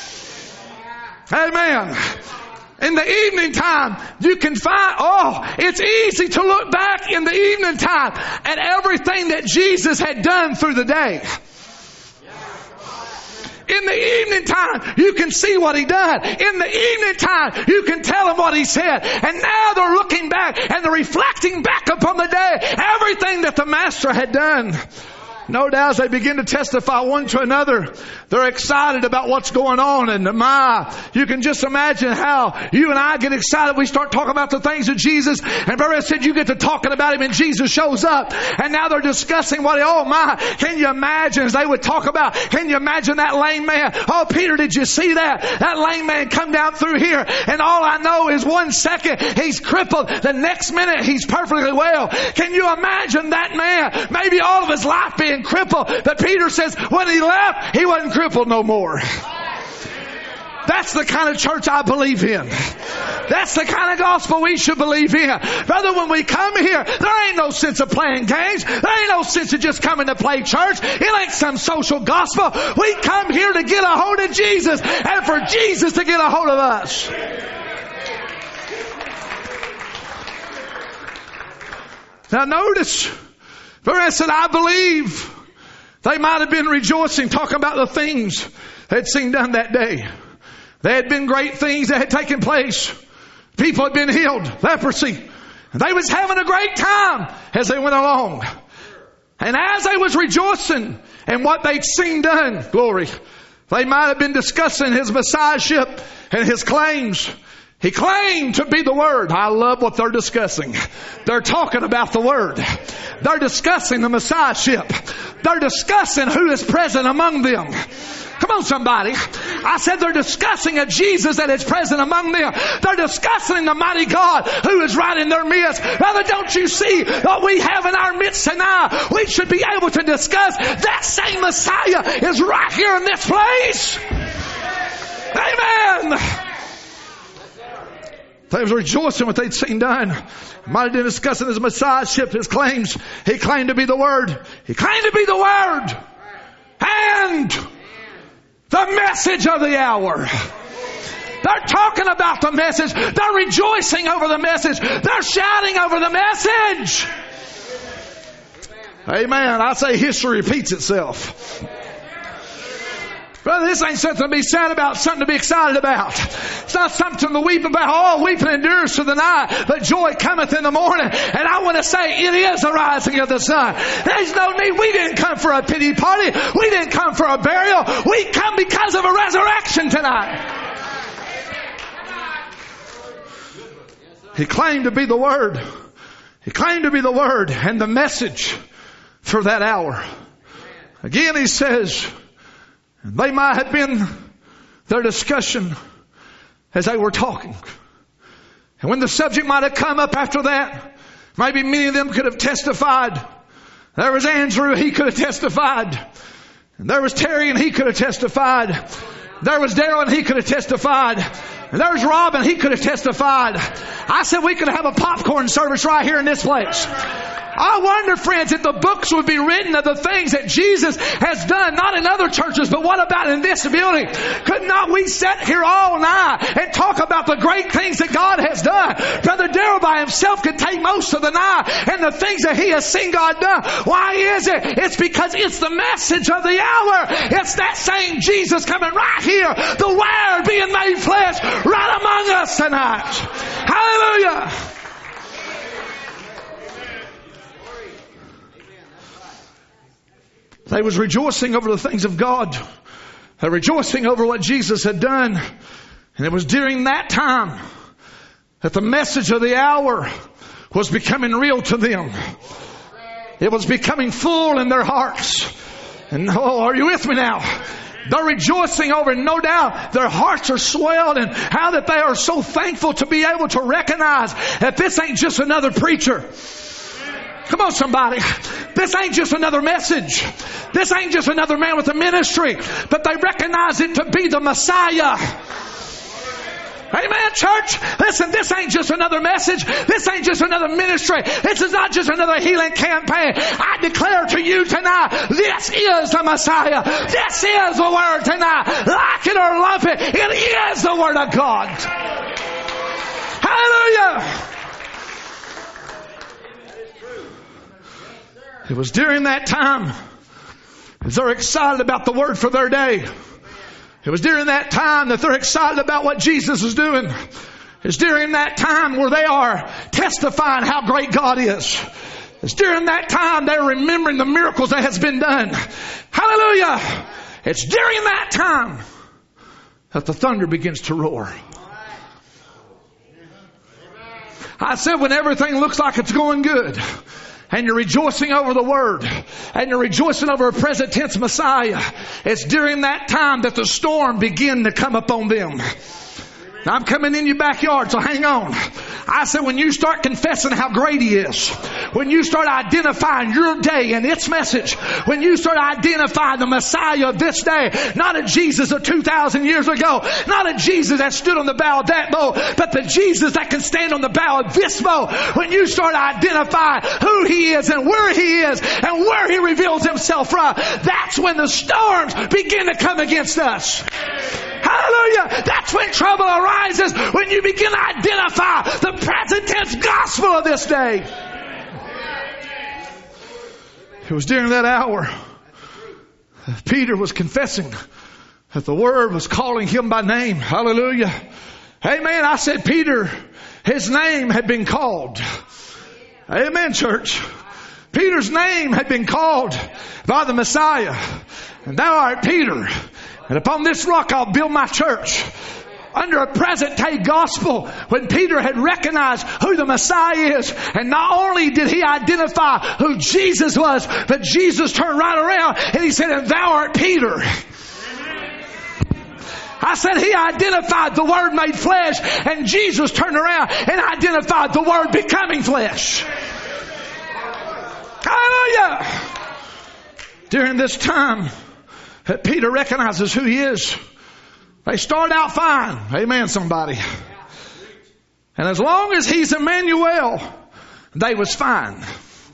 Amen. In the evening time, you can find, it's easy to look back in the evening time at everything that Jesus had done through the day. In the evening time, you can see what he done. In the evening time, you can tell him what he said. And now they're looking back and they're reflecting back upon the day, everything that the Master had done. No doubt as they begin to testify one to another, they're excited about what's going on. And you can just imagine how you and I get excited. We start talking about the things of Jesus. And Brother said you get to talking about him and Jesus shows up. And now they're discussing can you imagine as they would talk about, can you imagine that lame man? Oh, Peter, did you see that? That lame man come down through here. And all I know is 1 second he's crippled. The next minute he's perfectly well. Can you imagine that man? Maybe all of his life being crippled. But Peter says when he left, he wasn't crippled no more. That's the kind of church I believe in. That's the kind of gospel we should believe in. Brother, when we come here, there ain't no sense of playing games. There ain't no sense of just coming to play church. It ain't some social gospel. We come here to get a hold of Jesus and for Jesus to get a hold of us. Now notice, I said, I believe they might have been rejoicing, talking about the things they'd seen done that day. There had been great things that had taken place. People had been healed, leprosy. And they was having a great time as they went along. And as they was rejoicing in what they'd seen done, glory, they might have been discussing his messiahship and his claims. He claimed to be the Word. I love what they're discussing. They're talking about the Word. They're discussing the Messiahship. They're discussing who is present among them. Come on, somebody. I said they're discussing a Jesus that is present among them. They're discussing the mighty God who is right in their midst. Brother, don't you see what we have in our midst tonight? We should be able to discuss that same Messiah is right here in this place. Amen. They was rejoicing what they'd seen done. Might have been discussing his messiahship, his claims. He claimed to be the Word. He claimed to be the Word. And the message of the hour. They're talking about the message. They're rejoicing over the message. They're shouting over the message. Amen. I say history repeats itself. Brother, this ain't something to be sad about, something to be excited about. It's not something to weep about. Oh, weeping endures to the night, but joy cometh in the morning. And I want to say it is the rising of the sun. There's no need. We didn't come for a pity party. We didn't come for a burial. We come because of a resurrection tonight. He claimed to be the Word. He claimed to be the Word and the message for that hour. Again, he says, they might have been their discussion as they were talking. And when the subject might have come up after that, maybe many of them could have testified. There was Andrew, he could have testified. And there was Terry, and he could have testified. There was Daryl, and he could have testified. And there was Rob, and he could have testified. I said we could have a popcorn service right here in this place. I wonder, friends, if the books would be written of the things that Jesus has done, not in other churches, but what about in this building? Could not we sit here all night and talk about the great things that God has done? Brother Darrell by himself could take most of the night and the things that he has seen God done. Why is it? It's because it's the message of the hour. It's that same Jesus coming right here, the Word being made flesh right among us tonight. Hallelujah. They was rejoicing over the things of God. They were rejoicing over what Jesus had done. And it was during that time that the message of the hour was becoming real to them. It was becoming full in their hearts. And are you with me now? They're rejoicing over it. No doubt their hearts are swelled, and how that they are so thankful to be able to recognize that this ain't just another preacher. Come on, somebody. This ain't just another message. This ain't just another man with a ministry. But they recognize it to be the Messiah. Amen, church. Listen, this ain't just another message. This ain't just another ministry. This is not just another healing campaign. I declare to you tonight, this is the Messiah. This is the Word tonight. Like it or lump it, it is the Word of God. Hallelujah. It was during that time, as they're excited about the Word for their day. It was during that time that they're excited about what Jesus is doing. It's during that time where they are testifying how great God is. It's during that time they're remembering the miracles that has been done. Hallelujah! It's during that time that the thunder begins to roar. I said when everything looks like it's going good, and you're rejoicing over the Word, and you're rejoicing over a present tense Messiah, it's during that time that the storm begin to come upon them. Now I'm coming in your backyard, so hang on. I said when you start confessing how great He is, when you start identifying your day and its message, when you start identifying the Messiah of this day, not a Jesus of 2,000 years ago, not a Jesus that stood on the bow of that boat, but the Jesus that can stand on the bow of this boat. When you start identifying who He is and where He is and where He reveals Himself from, that's when the storms begin to come against us. Hallelujah. That's when trouble arises, when you begin to identify the present tense gospel of this day. It was during that hour Peter was confessing that the Word was calling him by name. Hallelujah. Amen. I said Peter, his name had been called. Amen, church. Peter's name had been called by the Messiah. And thou art Peter. And upon this rock I'll build my church. Under a present day gospel, when Peter had recognized who the Messiah is, and not only did he identify who Jesus was, but Jesus turned right around and He said, and thou art Peter. I said He identified the Word made flesh, and Jesus turned around and identified the Word becoming flesh. Hallelujah! During this time that Peter recognizes who he is, they start out fine. Amen, somebody. And as long as he's Emmanuel, they was fine.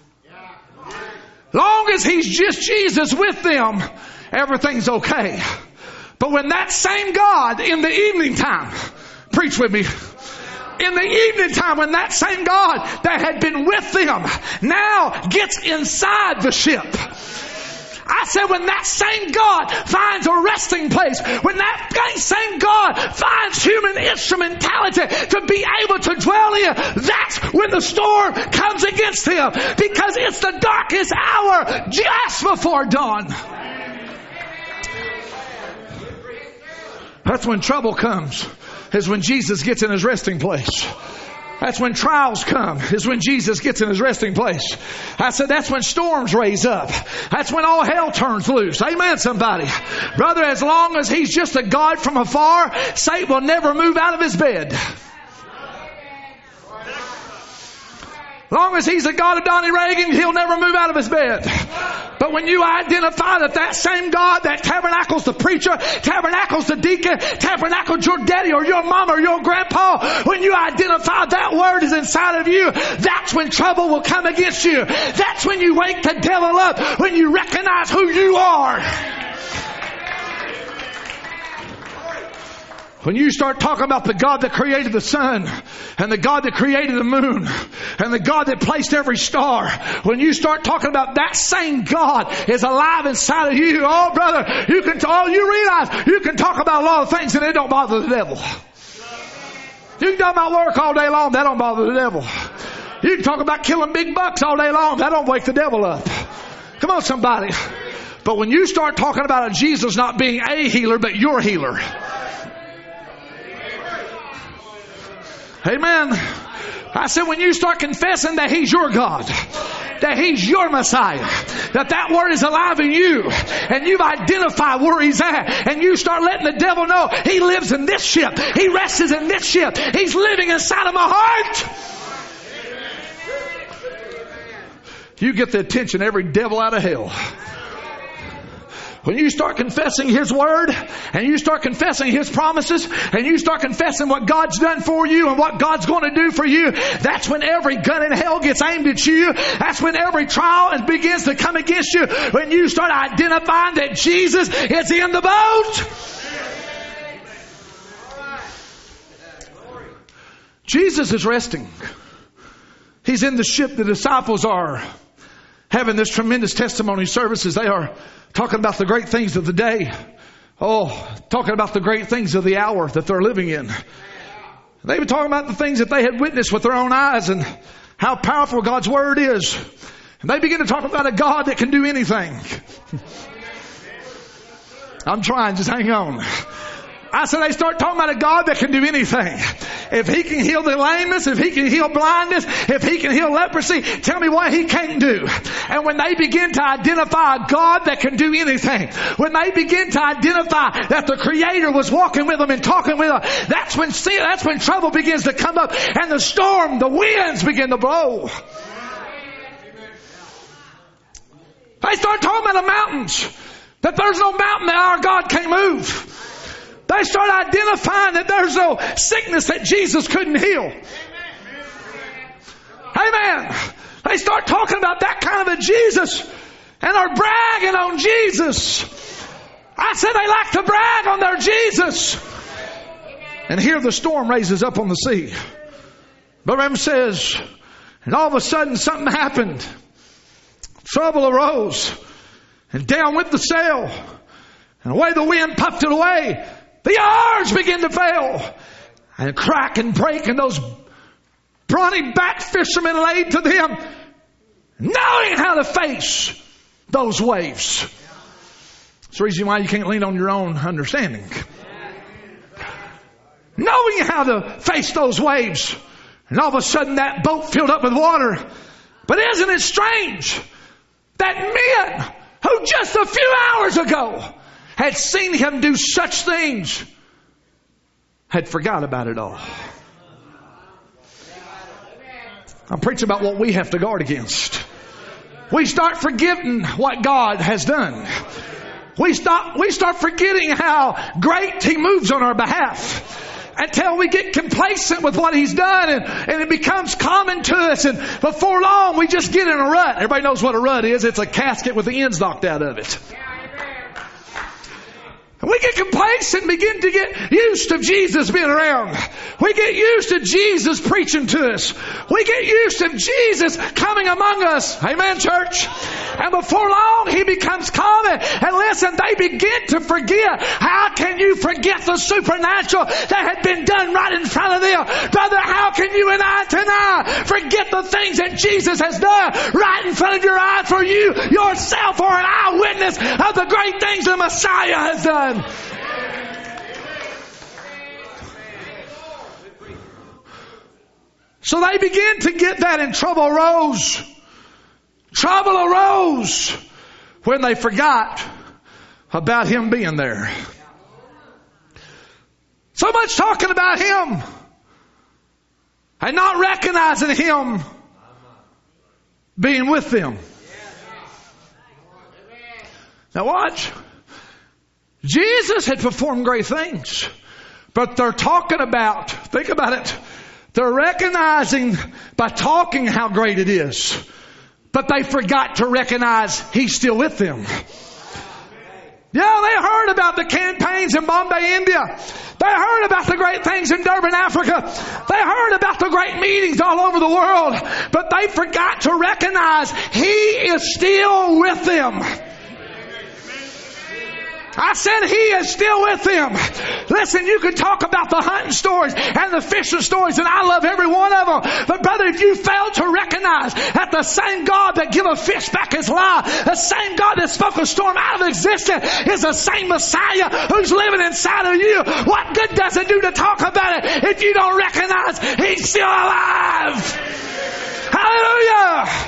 Long as he's just Jesus with them, everything's okay. But when that same God in the evening time, preach with me, in the evening time, when that same God that had been with them now gets inside the ship, I said when that same God finds a resting place, when that same God finds human instrumentality to be able to dwell in, that's when the storm comes against him, because it's the darkest hour just before dawn. That's when trouble comes, is when Jesus gets in His resting place. That's when trials come, is when Jesus gets in His resting place. I said that's when storms raise up. That's when all hell turns loose. Amen, somebody. Brother, as long as He's just a God from afar, Satan will never move out of his bed. As long as he's a God of Donnie Reagan, he'll never move out of his bed. But when you identify that same God that tabernacles the preacher, tabernacles the deacon, tabernacles your daddy or your mama or your grandpa, when you identify that word is inside of you, that's when trouble will come against you. That's when you wake the devil up, when you recognize who you are. When you start talking about the God that created the sun and the God that created the moon and the God that placed every star, when you start talking about that same God is alive inside of you, oh brother, you realize you can talk about a lot of things and it don't bother the devil. You can talk about work all day long, that don't bother the devil. You can talk about killing big bucks all day long, that don't wake the devil up. Come on somebody. But when you start talking about a Jesus not being a healer but your healer, amen. I said when you start confessing that He's your God, that He's your Messiah, that word is alive in you, and you've identified where He's at, and you start letting the devil know He lives in this ship, He rests in this ship, He's living inside of my heart. You get the attention of every devil out of hell. When you start confessing His Word, and you start confessing His promises, and you start confessing what God's done for you and what God's going to do for you, that's when every gun in hell gets aimed at you. That's when every trial begins to come against you. When you start identifying that Jesus is in the boat. Jesus is resting. He's in the ship. The disciples are having this tremendous testimony services. They are talking about the great things of the day. Oh, talking about the great things of the hour that they're living in. They were talking about the things that they had witnessed with their own eyes and how powerful God's Word is. And they begin to talk about a God that can do anything. I'm trying, just hang on. I said they start talking about a God that can do anything. If He can heal the lameness, if He can heal blindness, if He can heal leprosy, tell me what He can't do. And when they begin to identify a God that can do anything, when they begin to identify that the Creator was walking with them and talking with them, that's when trouble begins to come up and the storm, the winds begin to blow. They start talking about the mountains, that there's no mountain that our God can't move. They start identifying that there's no sickness that Jesus couldn't heal. Amen. They start talking about that kind of a Jesus and are bragging on Jesus. I said they like to brag on their Jesus. And here the storm raises up on the sea. Brother Branham says, and all of a sudden something happened. Trouble arose. And down went the sail. And away the wind puffed it away. The yards began to fail and crack and break, and those brawny back fishermen laid to them, knowing how to face those waves. That's the reason why you can't lean on your own understanding. Knowing how to face those waves. And all of a sudden that boat filled up with water. But isn't it strange that men who just a few hours ago had seen Him do such things, had forgot about it all. I'm preaching about what we have to guard against. We start forgetting what God has done. We start forgetting how great He moves on our behalf. Until we get complacent with what He's done and it becomes common to us, and before long we just get in a rut. Everybody knows what a rut is. It's a casket with the ends knocked out of it. And we get complacent and begin to get used to Jesus being around. We get used to Jesus preaching to us. We get used to Jesus coming among us. Amen, church? And before long, He becomes common. And listen, they begin to forget. How can you forget the supernatural that had been done right in front of them? Brother, how can you and I tonight forget the things that Jesus has done right in front of your eyes for you yourself are an eyewitness of the great things the Messiah has done? So they begin to get that, and trouble arose. Trouble arose when they forgot about Him being there. So much talking about Him and not recognizing Him being with them. Now watch. Jesus had performed great things. But they're talking about, think about it, they're recognizing by talking how great it is. But they forgot to recognize He's still with them. Yeah, they heard about the campaigns in Bombay, India. They heard about the great things in Durban, Africa. They heard about the great meetings all over the world. But they forgot to recognize He is still with them. I said He is still with them. Listen, you can talk about the hunting stories and the fishing stories, and I love every one of them. But brother, if you fail to recognize that the same God that give a fish back His life, the same God that spoke a storm out of existence, is the same Messiah who's living inside of you, what good does it do to talk about it if you don't recognize He's still alive? Hallelujah!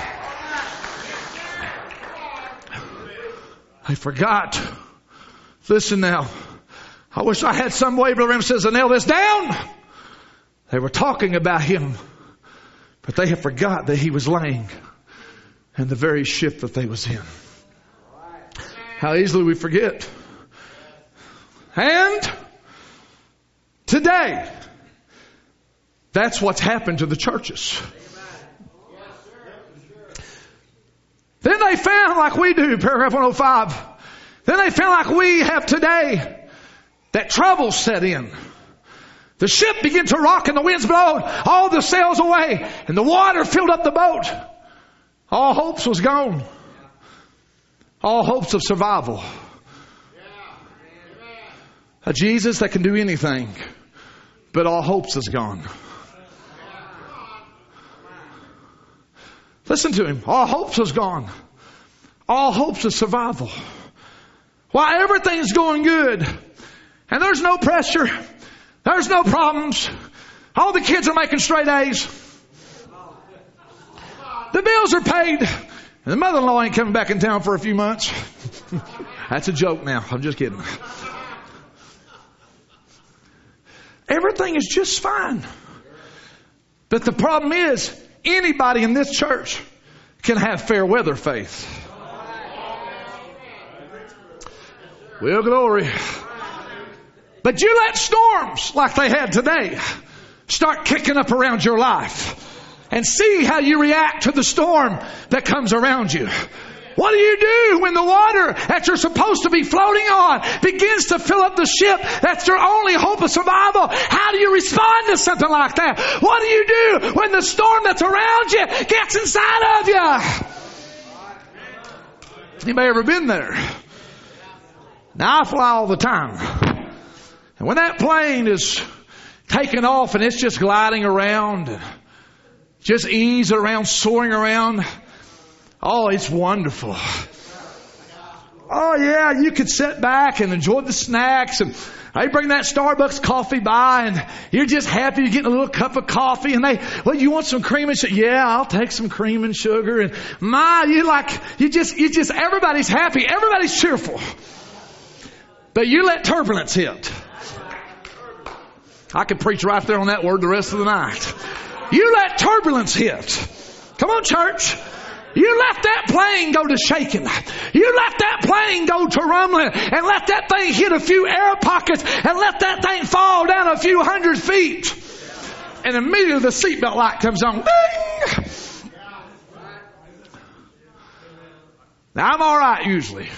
I forgot. Listen now. I wish I had some way, Brother Ram says, to nail this down. They were talking about Him, but they had forgot that He was laying in the very ship that they was in. How easily we forget. And today, that's what's happened to the churches. Then they found, like we do, paragraph 105, then they found like we have today, that trouble set in. The ship began to rock and the winds blowed all the sails away and the water filled up the boat. All hopes was gone. All hopes of survival. A Jesus that can do anything, but all hopes is gone. Listen to him. All hopes is gone. All hopes of survival. Why, everything's going good. And there's no pressure. There's no problems. All the kids are making straight A's. The bills are paid. And the mother-in-law ain't coming back in town for a few months. That's a joke now. I'm just kidding. Everything is just fine. But the problem is, anybody in this church can have fair weather faith. Well, glory. But you let storms like they had today start kicking up around your life and see how you react to the storm that comes around you. What do you do when the water that you're supposed to be floating on begins to fill up the ship that's your only hope of survival? How do you respond to something like that? What do you do when the storm that's around you gets inside of you? Anybody ever been there? Now I fly all the time. And when that plane is taking off and it's just gliding around, just easing around, soaring around, oh, it's wonderful. Oh yeah, you could sit back and enjoy the snacks, and they bring that Starbucks coffee by and you're just happy you're getting a little cup of coffee, and well, you want some cream and sugar? Yeah, I'll take some cream and sugar. And you just everybody's happy, everybody's cheerful. But you let turbulence hit. I could preach right there on that word the rest of the night. You let turbulence hit. Come on, church. You let that plane go to shaking. You let that plane go to rumbling, and let that thing hit a few air pockets, and let that thing fall down a few 100 feet. And immediately the seatbelt light comes on. Ding! Now I'm all right usually.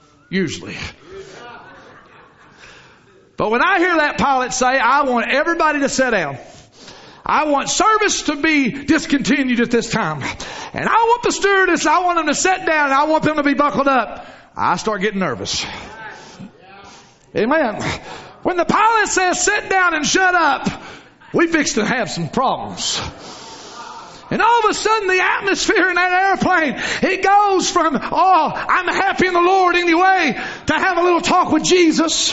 But when I hear that pilot say, I want everybody to sit down. I want service to be discontinued at this time. And I want the stewardess, I want them to sit down, and I want them to be buckled up. I start getting nervous. Amen. When the pilot says sit down and shut up, we fix to have some problems. And all of a sudden the atmosphere in that airplane, it goes from, oh, I'm happy in the Lord anyway, to have a little talk with Jesus.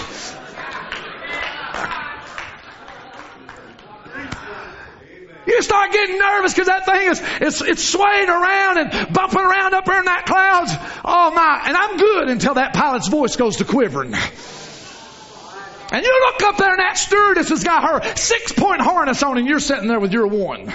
You start getting nervous because that thing it's swaying around and bumping around up there in that clouds. Oh my. And I'm good until that pilot's voice goes to quivering. And you look up there and that stewardess has got her 6-point harness on and you're sitting there with your 1.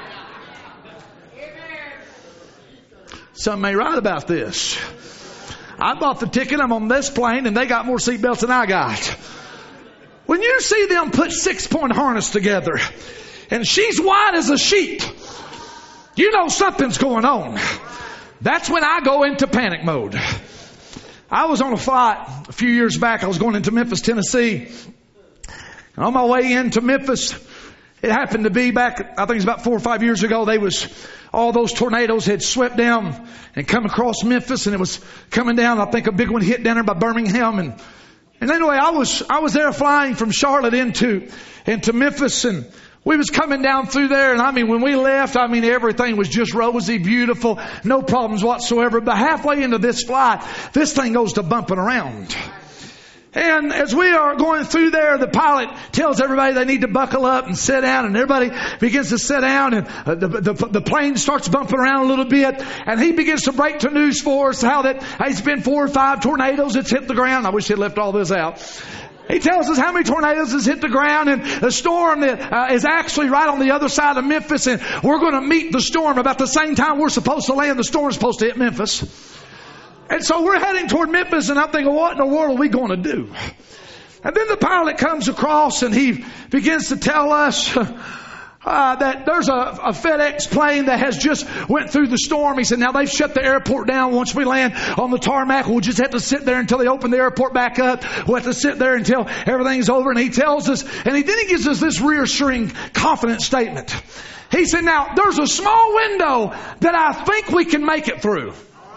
Some may write about this. I bought the ticket. I'm on this plane, and they got more seatbelts than I got. When you see them put 6-point harness together, and she's white as a sheet, you know something's going on. That's when I go into panic mode. I was on a flight a few years back. I was going into Memphis, Tennessee. And on my way into Memphis, it happened to be back, I think it was about 4 or 5 years ago, all those tornadoes had swept down and come across Memphis, and it was coming down. I think a big one hit down there by Birmingham. And anyway, I was there flying from Charlotte into Memphis, and we was coming down through there, and when we left, everything was just rosy, beautiful, no problems whatsoever. But halfway into this flight, this thing goes to bumping around. And as we are going through there, the pilot tells everybody they need to buckle up and sit down, and everybody begins to sit down, and the plane starts bumping around a little bit, and he begins to break the news for us how that it's been 4 or 5 tornadoes that's hit the ground. I wish he'd left all this out. He tells us how many tornadoes has hit the ground, and the storm that is actually right on the other side of Memphis, and we're going to meet the storm about the same time we're supposed to land. The storm's supposed to hit Memphis. And so we're heading toward Memphis, and I'm thinking, what in the world are we going to do? And then the pilot comes across, and he begins to tell us that there's a FedEx plane that has just went through the storm. He said, now they've shut the airport down. Once we land on the tarmac, we'll just have to sit there until they open the airport back up. We'll have to sit there until everything's over. And he tells us, and then he gives us this reassuring, confident statement. He said, now there's a small window that I think we can make it through.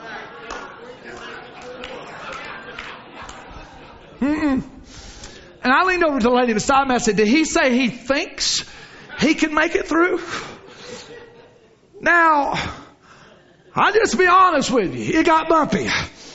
And I leaned over to the lady beside me. I said, did he say he thinks he can make it through? Now, I'll just be honest with you. It got bumpy.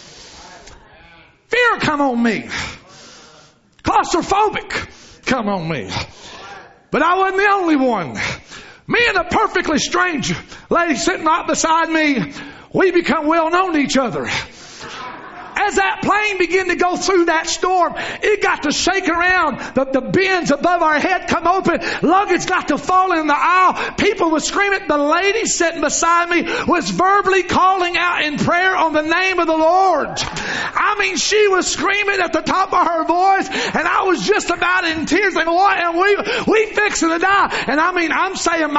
Fear come on me. Claustrophobic come on me. But I wasn't the only one. Me and a perfectly strange lady sitting right beside me, we become well known to each other. As that plane began to go through that storm, it got to shake around. The bins above our head come open. Luggage got to fall in the aisle. People were screaming. The lady sitting beside me was verbally calling out in prayer on the name of the Lord. She was screaming at the top of her voice, and I was just about in tears. Thinking, what? And we fixing to die. And I'm saying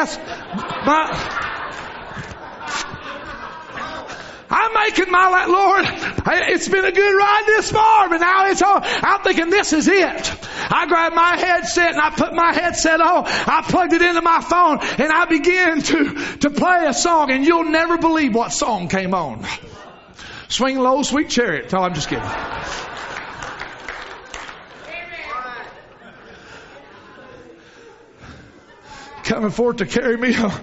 I'm making my life, Lord, it's been a good ride this far, but now it's all, I'm thinking this is it. I grabbed my headset and I put my headset on. I plugged it into my phone and I began to play a song, and you'll never believe what song came on. Swing Low, Sweet Chariot. Oh, I'm just kidding. Coming forth to carry me home.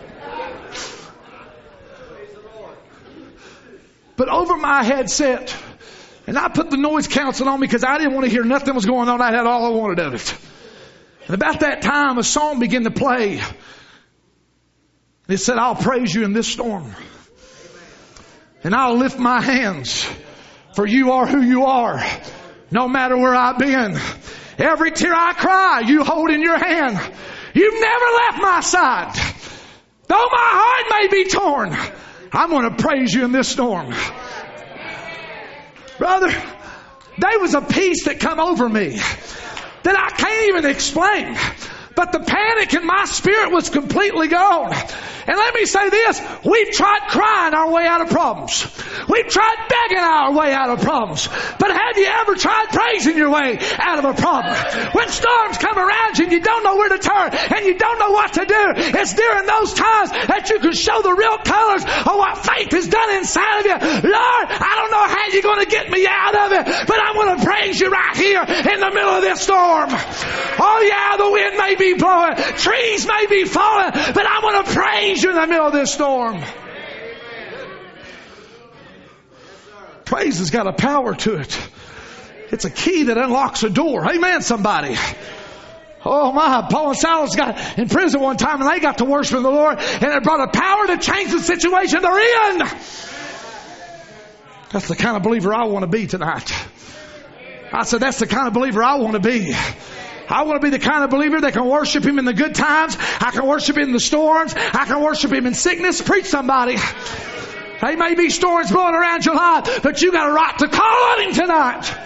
But over my headset, and I put the noise canceling on me because I didn't want to hear nothing was going on. I had all I wanted of it. And about that time, a song began to play. It said, I'll praise you in this storm. And I'll lift my hands, for you are who you are, no matter where I've been. Every tear I cry, you hold in your hand. You've never left my side. Though my heart may be torn, I'm going to praise you in this storm. Brother, there was a peace that come over me that I can't even explain. But the panic in my spirit was completely gone. And let me say this, we've tried crying our way out of problems. We've tried begging our way out of problems. But have you ever tried praising your way out of a problem? When storms come around you and you don't know where to turn and you don't know what to do, it's during those times that you can show the real colors of what faith has done inside of you. Lord, I don't know how you're going to get me out of it, but I'm going to praise you right here in the middle of this storm. Oh yeah, the wind may be blowing, trees may be falling, but I'm going to praise you in the middle of this storm. Praise has got a power to it. It's a key that unlocks a door. Amen, somebody. Oh my, Paul and Silas got in prison one time and they got to worship the Lord, and it brought a power to change the situation they're in. That's the kind of believer I want to be tonight. I said, that's the kind of believer I want to be. I want to be the kind of believer that can worship Him in the good times. I can worship Him in the storms. I can worship Him in sickness. Preach somebody. There may be storms blowing around your life, but you got a right to call on Him tonight.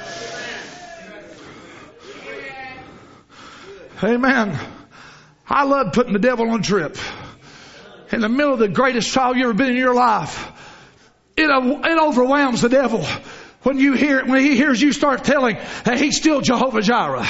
Amen. I love putting the devil on a trip. In the middle of the greatest trial you ever been in your life, it overwhelms the devil when he hears you start telling that He's still Jehovah Jireh.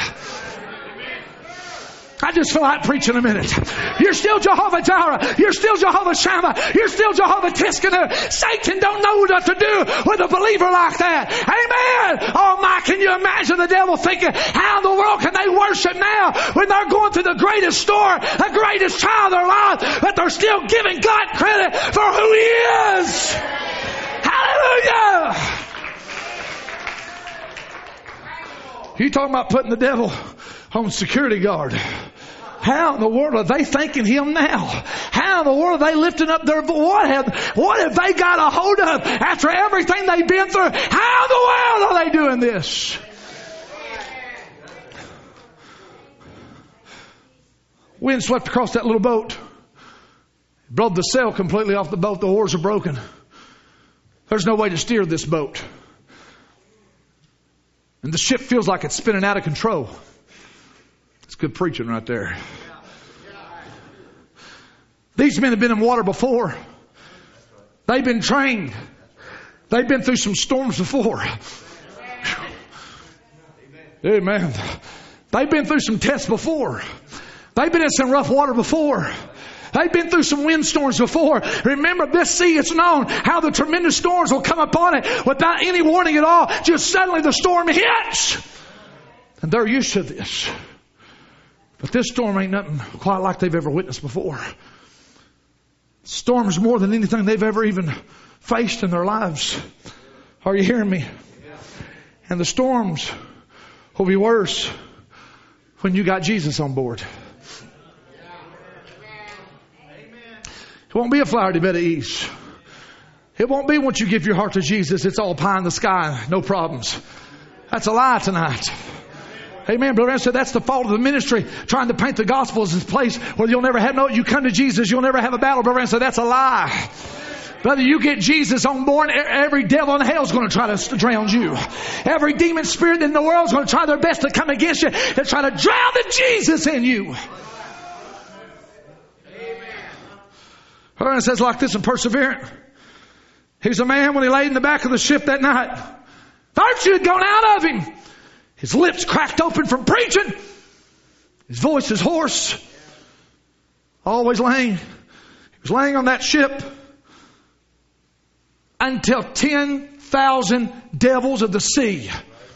I just feel like preaching a minute. You're still Jehovah Jireh. You're still Jehovah Shammah. You're still Jehovah Tiskanu. Satan don't know what to do with a believer like that. Amen. Oh my, can you imagine the devil thinking, how in the world can they worship now when they're going through the greatest storm, the greatest trial of their life, but they're still giving God credit for who He is. Hallelujah. You talking about putting the devil on security guard. How in the world are they thanking Him now? How in the world are they lifting up their voice? What have they got a hold of after everything they've been through? How in the world are they doing this? Wind swept across that little boat. Blew the sail completely off the boat. The oars are broken. There's no way to steer this boat. And the ship feels like it's spinning out of control. It's good preaching right there. These men have been in water before. They've been trained. They've been through some storms before. Amen. They've been through some tests before. They've been in some rough water before. They've been through some windstorms before. Remember, this sea, it's known how the tremendous storms will come upon it without any warning at all. Just suddenly the storm hits. And they're used to this. But this storm ain't nothing quite like they've ever witnessed before. Storms more than anything they've ever even faced in their lives. Are you hearing me? And the storms will be worse when you got Jesus on board. It won't be a flowery bed of ease. It won't be once you give your heart to Jesus, it's all pie in the sky, no problems. That's a lie tonight. Amen. Brother Aaron said that's the fault of the ministry, trying to paint the gospel as this place where you'll never have you come to Jesus, you'll never have a battle. Brother Aaron said that's a lie. Brother, you get Jesus on board, every devil in hell is going to try to drown you. Every demon spirit in the world is going to try their best to come against you and try to drown the Jesus in you. Brother Aaron says like this in Perseverance. He's a man when he laid in the back of the ship that night. Virtue had gone out of him. His lips cracked open from preaching. His voice is hoarse. Always laying. He was laying on that ship until 10,000 devils of the sea.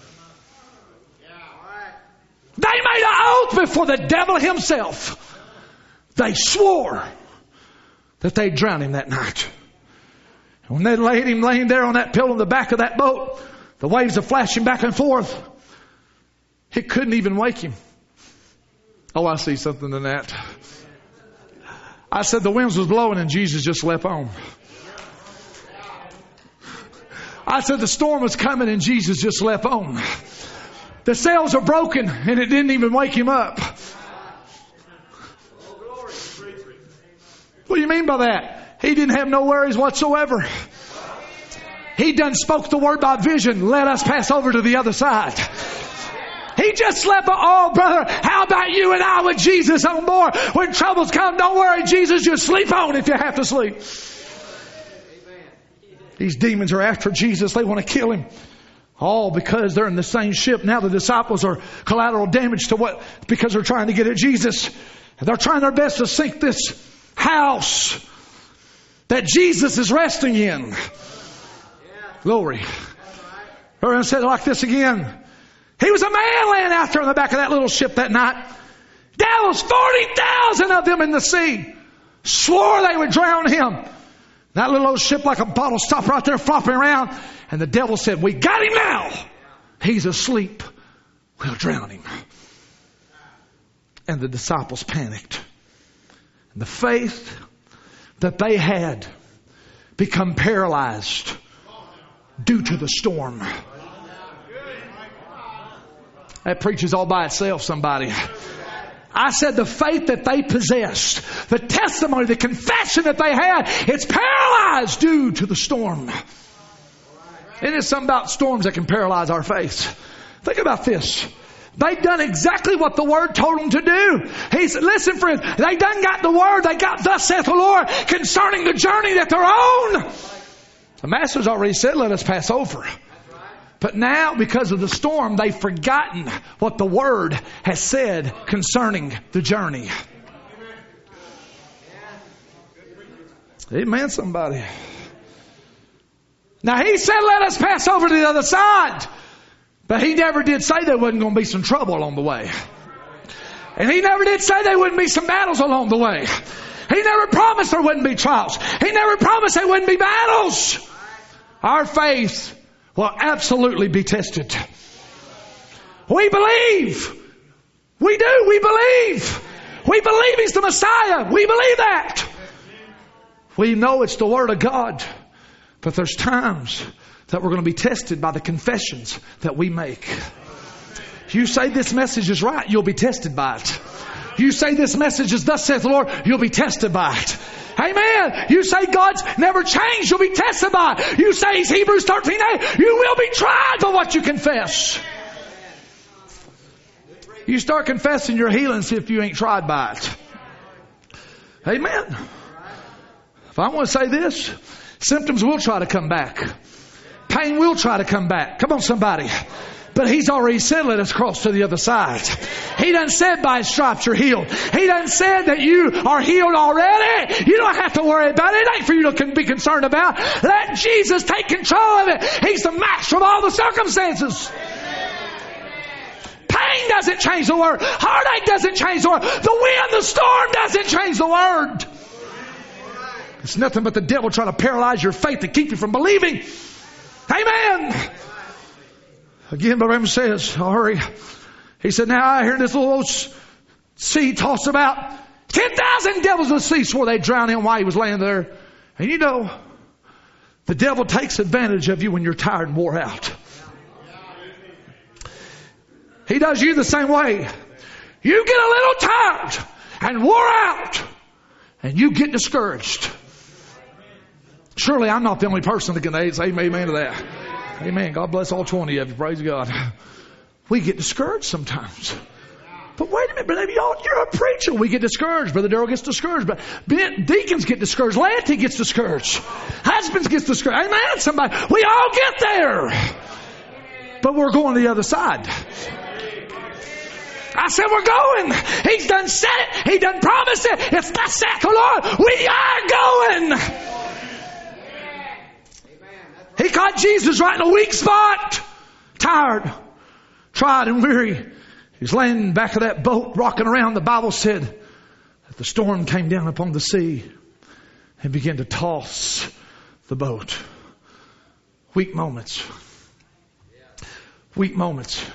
They made an oath before the devil himself. They swore that they'd drown him that night. And when they laid him laying there on that pillow in the back of that boat, the waves are flashing back and forth. It couldn't even wake him. Oh, I see something in that. I said the winds was blowing and Jesus just slept on. I said the storm was coming and Jesus just slept on. The sails are broken and it didn't even wake him up. What do you mean by that? He didn't have no worries whatsoever. He done spoke the word by vision. Let us pass over to the other side. He just slept. Oh, brother, how about you and I with Jesus on board? When troubles come, don't worry, Jesus, just sleep on if you have to sleep. These demons are after Jesus. They want to kill him. All because they're in the same ship. Now the disciples are collateral damage to what? Because they're trying to get at Jesus. And they're trying their best to sink this house that Jesus is resting in. Glory. We're going to say it like this again. He was a man laying out there on the back of that little ship that night. There was 40,000 of them in the sea. Swore they would drown him. That little old ship like a bottle stopped right there flopping around. And the devil said, we got him now. He's asleep. We'll drown him. And the disciples panicked. And the faith that they had become paralyzed due to the storm. That preaches all by itself, somebody. I said the faith that they possessed, the testimony, the confession that they had, it's paralyzed due to the storm. It is something about storms that can paralyze our faith. Think about this. They done exactly what the Word told them to do. He said, listen friends, they done got the Word. They got thus saith the Lord concerning the journey that they're on. The Master's already said, let us pass over. But now, because of the storm, they've forgotten what the Word has said concerning the journey. Amen, somebody. Now, He said, let us pass over to the other side. But He never did say there wasn't going to be some trouble along the way. And He never did say there wouldn't be some battles along the way. He never promised there wouldn't be trials. He never promised there wouldn't be battles. Our faith will absolutely be tested. We believe. We do. We believe. We believe He's the Messiah. We believe that. We know it's the Word of God. But there's times that we're going to be tested by the confessions that we make. You say this message is right, you'll be tested by it. You say this message is thus saith the Lord, you'll be tested by it. Amen. You say God's never changed, you'll be tested by it. You say He's Hebrews 13:8, you will be tried by what you confess. You start confessing your healing, see if you ain't tried by it. Amen. If I want to say this, symptoms will try to come back. Pain will try to come back. Come on, somebody. But He's already said, let us cross to the other side. He done said by His stripes you're healed. He done said that you are healed already. You don't have to worry about it. It ain't for you to be concerned about. Let Jesus take control of it. He's the master of all the circumstances. Pain doesn't change the Word. Heartache doesn't change the Word. The wind, the storm doesn't change the Word. It's nothing but the devil trying to paralyze your faith to keep you from believing. Amen. Again, Brother Branham says, I'll hurry. He said, now I hear this little old sea toss about. 10,000 devils in the sea swore they'd drown him while he was laying there. And you know, the devil takes advantage of you when you're tired and wore out. He does you the same way. You get a little tired and wore out and you get discouraged. Surely I'm not the only person that can say amen to that. Amen. God bless all 20 of you. Praise God. We get discouraged sometimes. But wait a minute, brother, you're a preacher. We get discouraged. Brother Darrell gets discouraged. But deacons get discouraged. Laity gets discouraged. Husbands get discouraged. Amen. Somebody. We all get there. But we're going to the other side. I said we're going. He's done said it. He done promised it. If thus saith the Lord, we are going. He caught Jesus right in a weak spot. Tired, tried and weary. He's laying back of that boat, rocking around. The Bible said that the storm came down upon the sea and began to toss the boat. Weak moments. Weak moments.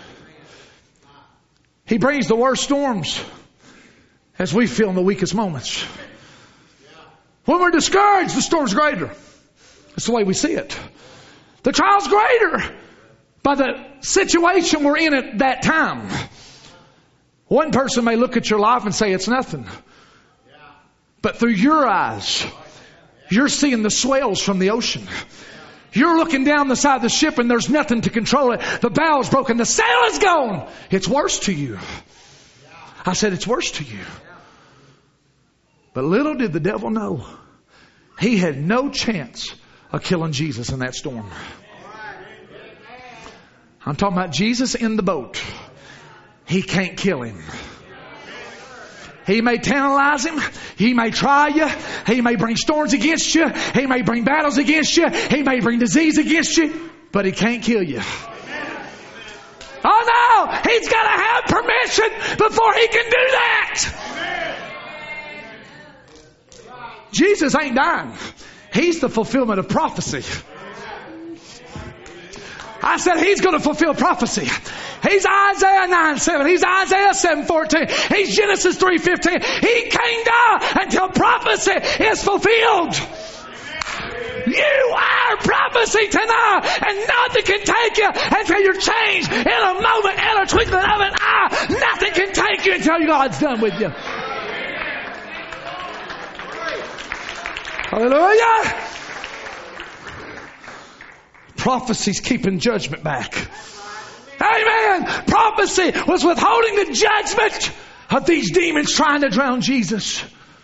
He brings the worst storms as we feel in the weakest moments. When we're discouraged, the storm's greater. That's the way we see it. The trial's greater by the situation we're in at that time. One person may look at your life and say it's nothing. But through your eyes, you're seeing the swells from the ocean. You're looking down the side of the ship and there's nothing to control it. The bow's broken. The sail is gone. It's worse to you. I said it's worse to you. But little did the devil know, he had no chance of killing Jesus in that storm. I'm talking about Jesus in the boat. He can't kill him. He may tantalize him. He may try you. He may bring storms against you. He may bring battles against you. He may bring disease against you. But he can't kill you. Oh no! He's got to have permission before he can do that. Jesus ain't dying. He's the fulfillment of prophecy. I said He's going to fulfill prophecy. He's Isaiah 9:7. He's Isaiah 7:14. He's Genesis 3:15. He can't die until prophecy is fulfilled. You are prophecy tonight, and nothing can take you until you're changed in a moment, in a twinkling of an eye. Nothing can take you until how God's done with you. Hallelujah. Prophecy's keeping judgment back. Amen. Prophecy was withholding the judgment of these demons trying to drown Jesus.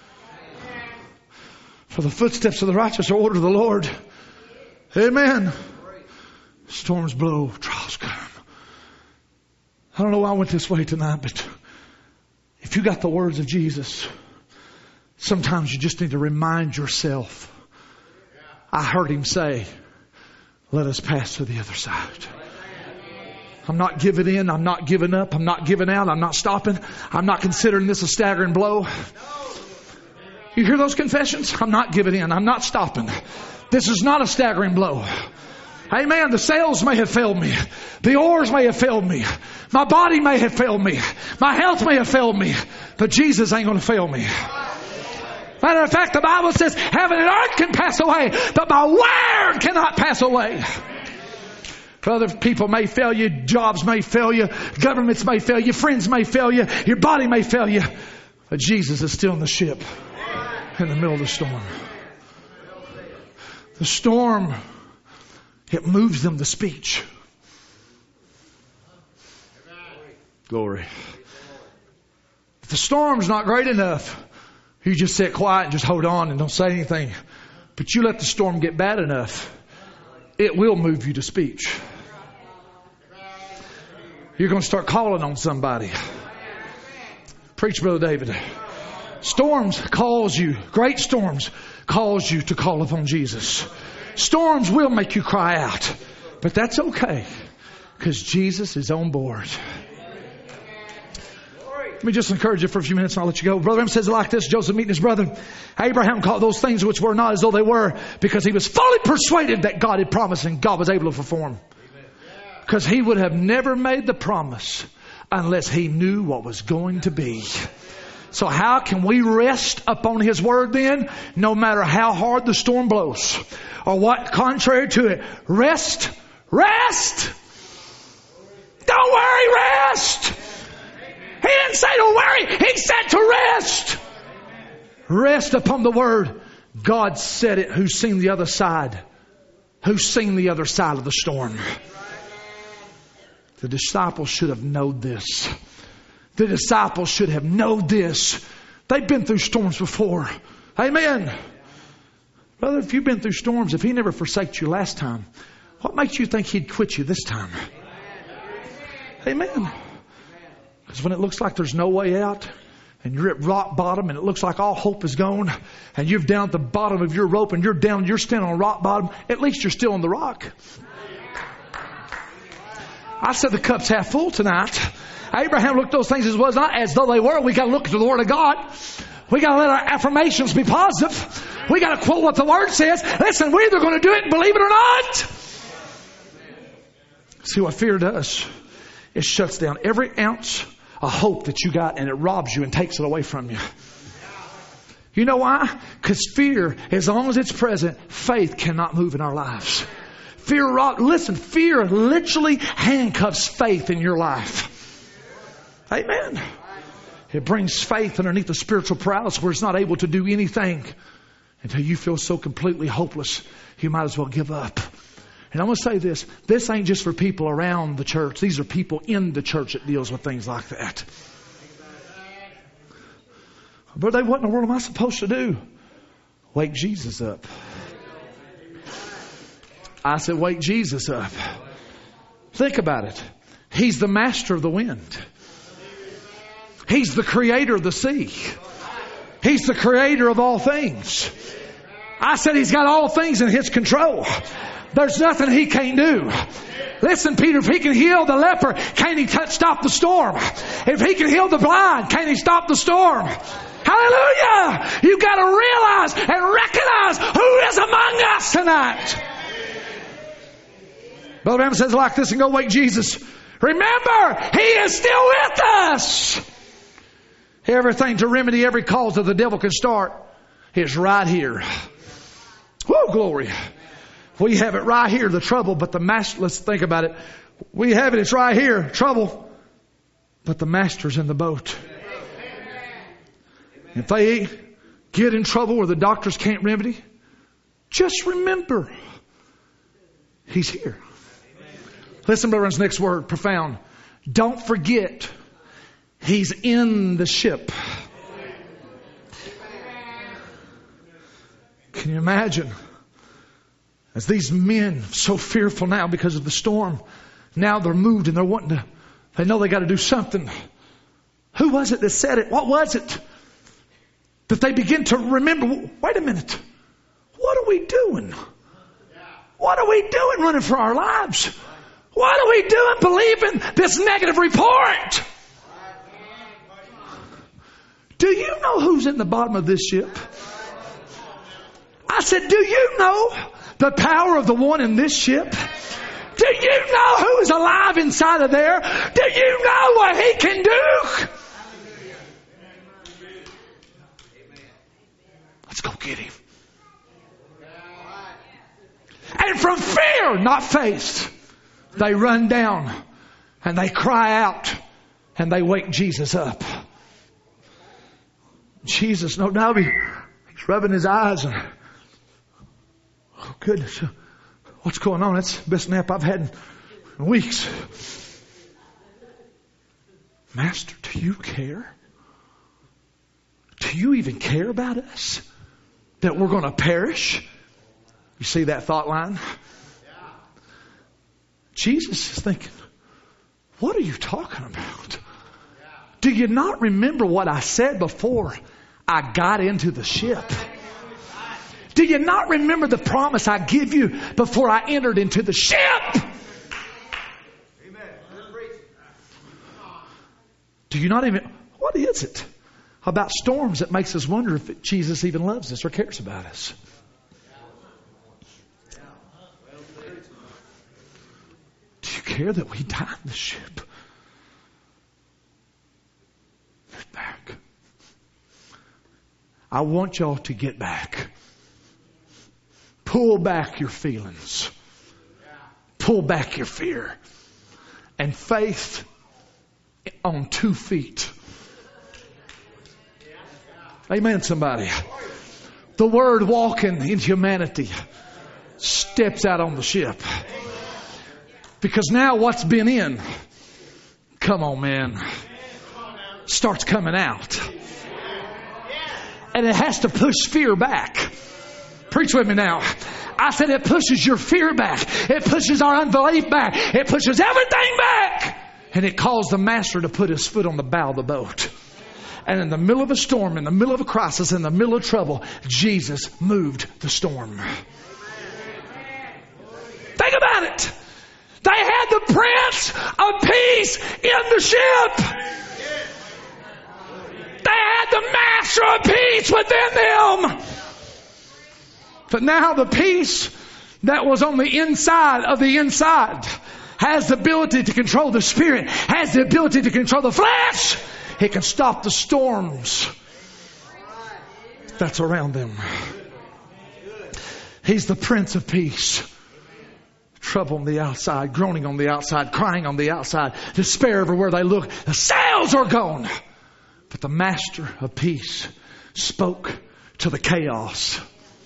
For the footsteps of the righteous are ordered of the Lord. Amen. Storms blow, trials come. I don't know why I went this way tonight, but if you got the words of Jesus, sometimes you just need to remind yourself. I heard Him say, let us pass to the other side. I'm not giving in. I'm not giving up. I'm not giving out. I'm not stopping. I'm not considering this a staggering blow. You hear those confessions? I'm not giving in. I'm not stopping. This is not a staggering blow. Amen. The sails may have failed me. The oars may have failed me. My body may have failed me. My health may have failed me. But Jesus ain't going to fail me. Matter of fact, the Bible says heaven and earth can pass away, but my word cannot pass away. Other people may fail you. Jobs may fail you. Governments may fail you. Friends may fail you. Your body may fail you. But Jesus is still in the ship in the middle of the storm. The storm, it moves them to speech. Glory. If the storm's not great enough, you just sit quiet and just hold on and don't say anything. But you let the storm get bad enough, it will move you to speech. You're going to start calling on somebody. Preach, Brother David. Storms cause you, great storms cause you to call upon Jesus. Storms will make you cry out. But that's okay, because Jesus is on board. Let me just encourage you for a few minutes and I'll let you go. Brother Abraham says it like this. Joseph meeting his brother. Abraham called those things which were not as though they were, because he was fully persuaded that God had promised and God was able to perform. Because he would have never made the promise unless he knew what was going to be. So how can we rest upon His Word then? No matter how hard the storm blows or what contrary to it. Rest. Rest. Don't worry, rest. He didn't say to worry. He said to rest. Rest upon the Word. God said it. Who's seen the other side? Who's seen the other side of the storm? The disciples should have known this. The disciples should have known this. They've been through storms before. Amen. Brother, if you've been through storms, if He never forsaked you last time, what makes you think He'd quit you this time? Amen. Because when it looks like there's no way out, and you're at rock bottom, and it looks like all hope is gone, and you're down at the bottom of your rope, and you're standing on rock bottom, at least you're still on the rock. I said the cup's half full tonight. Abraham looked at those things as was not as though they were. We got to look to the Word of God. We got to let our affirmations be positive. We got to quote what the Word says. Listen, we're either going to do it and believe it or not. See what fear does? It shuts down every ounce of hope that you got, and it robs you and takes it away from you. You know why? Because fear, as long as it's present, faith cannot move in our lives. Fear literally handcuffs faith in your life. Amen. It brings faith underneath the spiritual paralysis where it's not able to do anything until you feel so completely hopeless, you might as well give up. And I'm going to say this. This ain't just for people around the church. These are people in the church that deals with things like that. But what in the world am I supposed to do? Wake Jesus up. I said, wake Jesus up. Think about it. He's the master of the wind. He's the creator of the sea. He's the creator of all things. I said He's got all things in His control. There's nothing He can't do. Listen, Peter, if He can heal the leper, can't He stop the storm? If He can heal the blind, can't He stop the storm? Hallelujah! You've got to realize and recognize who is among us tonight. Brother Branham says it like this, and go wake Jesus. Remember, He is still with us. Everything to remedy every cause that the devil can start is right here. Woo, glory. We have it right here, the trouble, but the master, let's think about it. We have it, it's right here, trouble, but the master's in the boat. If they get in trouble where the doctors can't remedy, just remember, He's here. Listen, brother's next word, profound. Don't forget, He's in the ship. Can you imagine? As these men, so fearful now because of the storm, now they're moved and they're wanting to, they know they got to do something. Who was it that said it? What was it? That they begin to remember, wait a minute, what are we doing? What are we doing running for our lives? What are we doing believing this negative report? Do you know who's in the bottom of this ship? I said, do you know the power of the one in this ship? Do you know who is alive inside of there? Do you know what He can do? Let's go get Him. And from fear, not faith, they run down and they cry out and they wake Jesus up. Jesus, no doubt, he's rubbing his eyes and, oh goodness, what's going on? That's the best nap I've had in weeks. Master, do you care? Do you even care about us? That we're going to perish? You see that thought line? Jesus is thinking, what are you talking about? Do you not remember what I said before I got into the ship? Do you not remember the promise I give you before I entered into the ship? Do you not even, what is it about storms that makes us wonder if Jesus even loves us or cares about us? Do you care that we die in the ship? Get back. I want y'all to get back. Pull back your feelings. Pull back your fear. And faith on 2 feet. Amen, somebody. The Word walking in humanity steps out on the ship. Because now what's been in, come on man, starts coming out. And it has to push fear back. Preach with me now. I said it pushes your fear back. It pushes our unbelief back. It pushes everything back. And it caused the master to put his foot on the bow of the boat. And in the middle of a storm, in the middle of a crisis, in the middle of trouble, Jesus moved the storm. Think about it. They had the Prince of Peace in the ship. They had the Master of Peace within them. But now the peace that was on the inside of the inside has the ability to control the spirit, has the ability to control the flesh. It can stop the storms that's around them. He's the Prince of Peace. Trouble on the outside, groaning on the outside, crying on the outside, despair everywhere they look. The sails are gone. But the Master of Peace spoke to the chaos.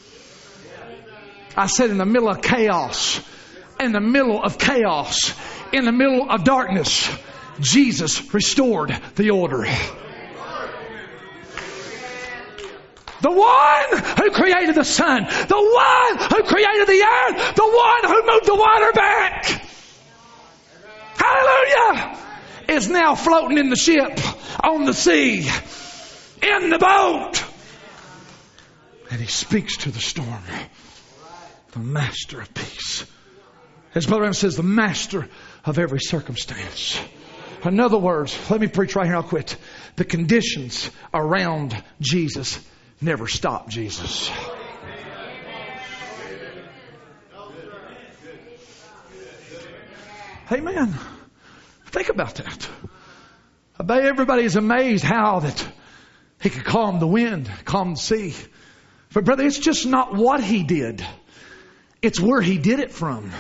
I said in the middle of chaos, in the middle of chaos, in the middle of darkness, Jesus restored the order. The one who created the sun, the one who created the earth, the one who moved the water back. Hallelujah! Is now floating in the ship, on the sea, in the boat. And he speaks to the storm. The Master of Peace. As Brother Branham says, the master of every circumstance. In other words, let me preach right here, I'll quit. The conditions around Jesus never stopped Jesus. Amen. Think about that. I bet everybody's amazed how that he could calm the wind, calm the sea. But brother, it's just not what he did. It's where he did it from.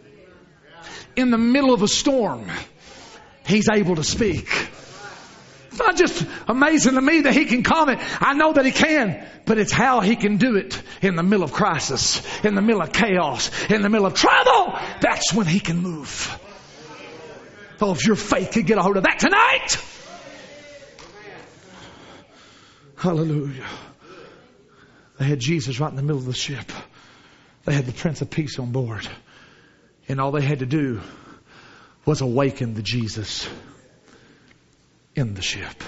In the middle of a storm, he's able to speak. It's not just amazing to me that He can calm it. I know that He can. But it's how He can do it in the middle of crisis, in the middle of chaos, in the middle of trouble. That's when He can move. Oh, if your faith could get a hold of that tonight. Hallelujah. They had Jesus right in the middle of the ship. They had the Prince of Peace on board. And all they had to do was awaken the Jesus in the ship.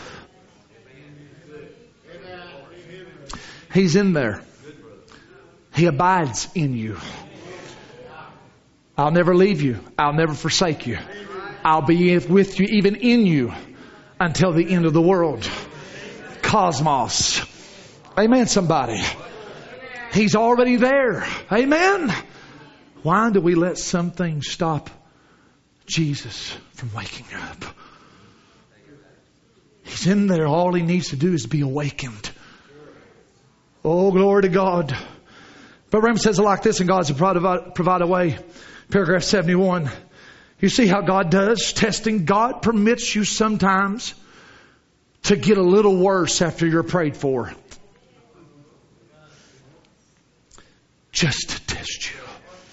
He's in there. He abides in you. I'll never leave you. I'll never forsake you. I'll be with you, even in you, until the end of the world. Cosmos. Amen, somebody. He's already there. Amen. Why do we let some things stop Jesus from waking up? He's in there. All He needs to do is be awakened. Oh, glory to God. But Ram says it like this, and God has provide a way. Paragraph 71. You see how God does testing? God permits you sometimes to get a little worse after you're prayed for. Just to test you.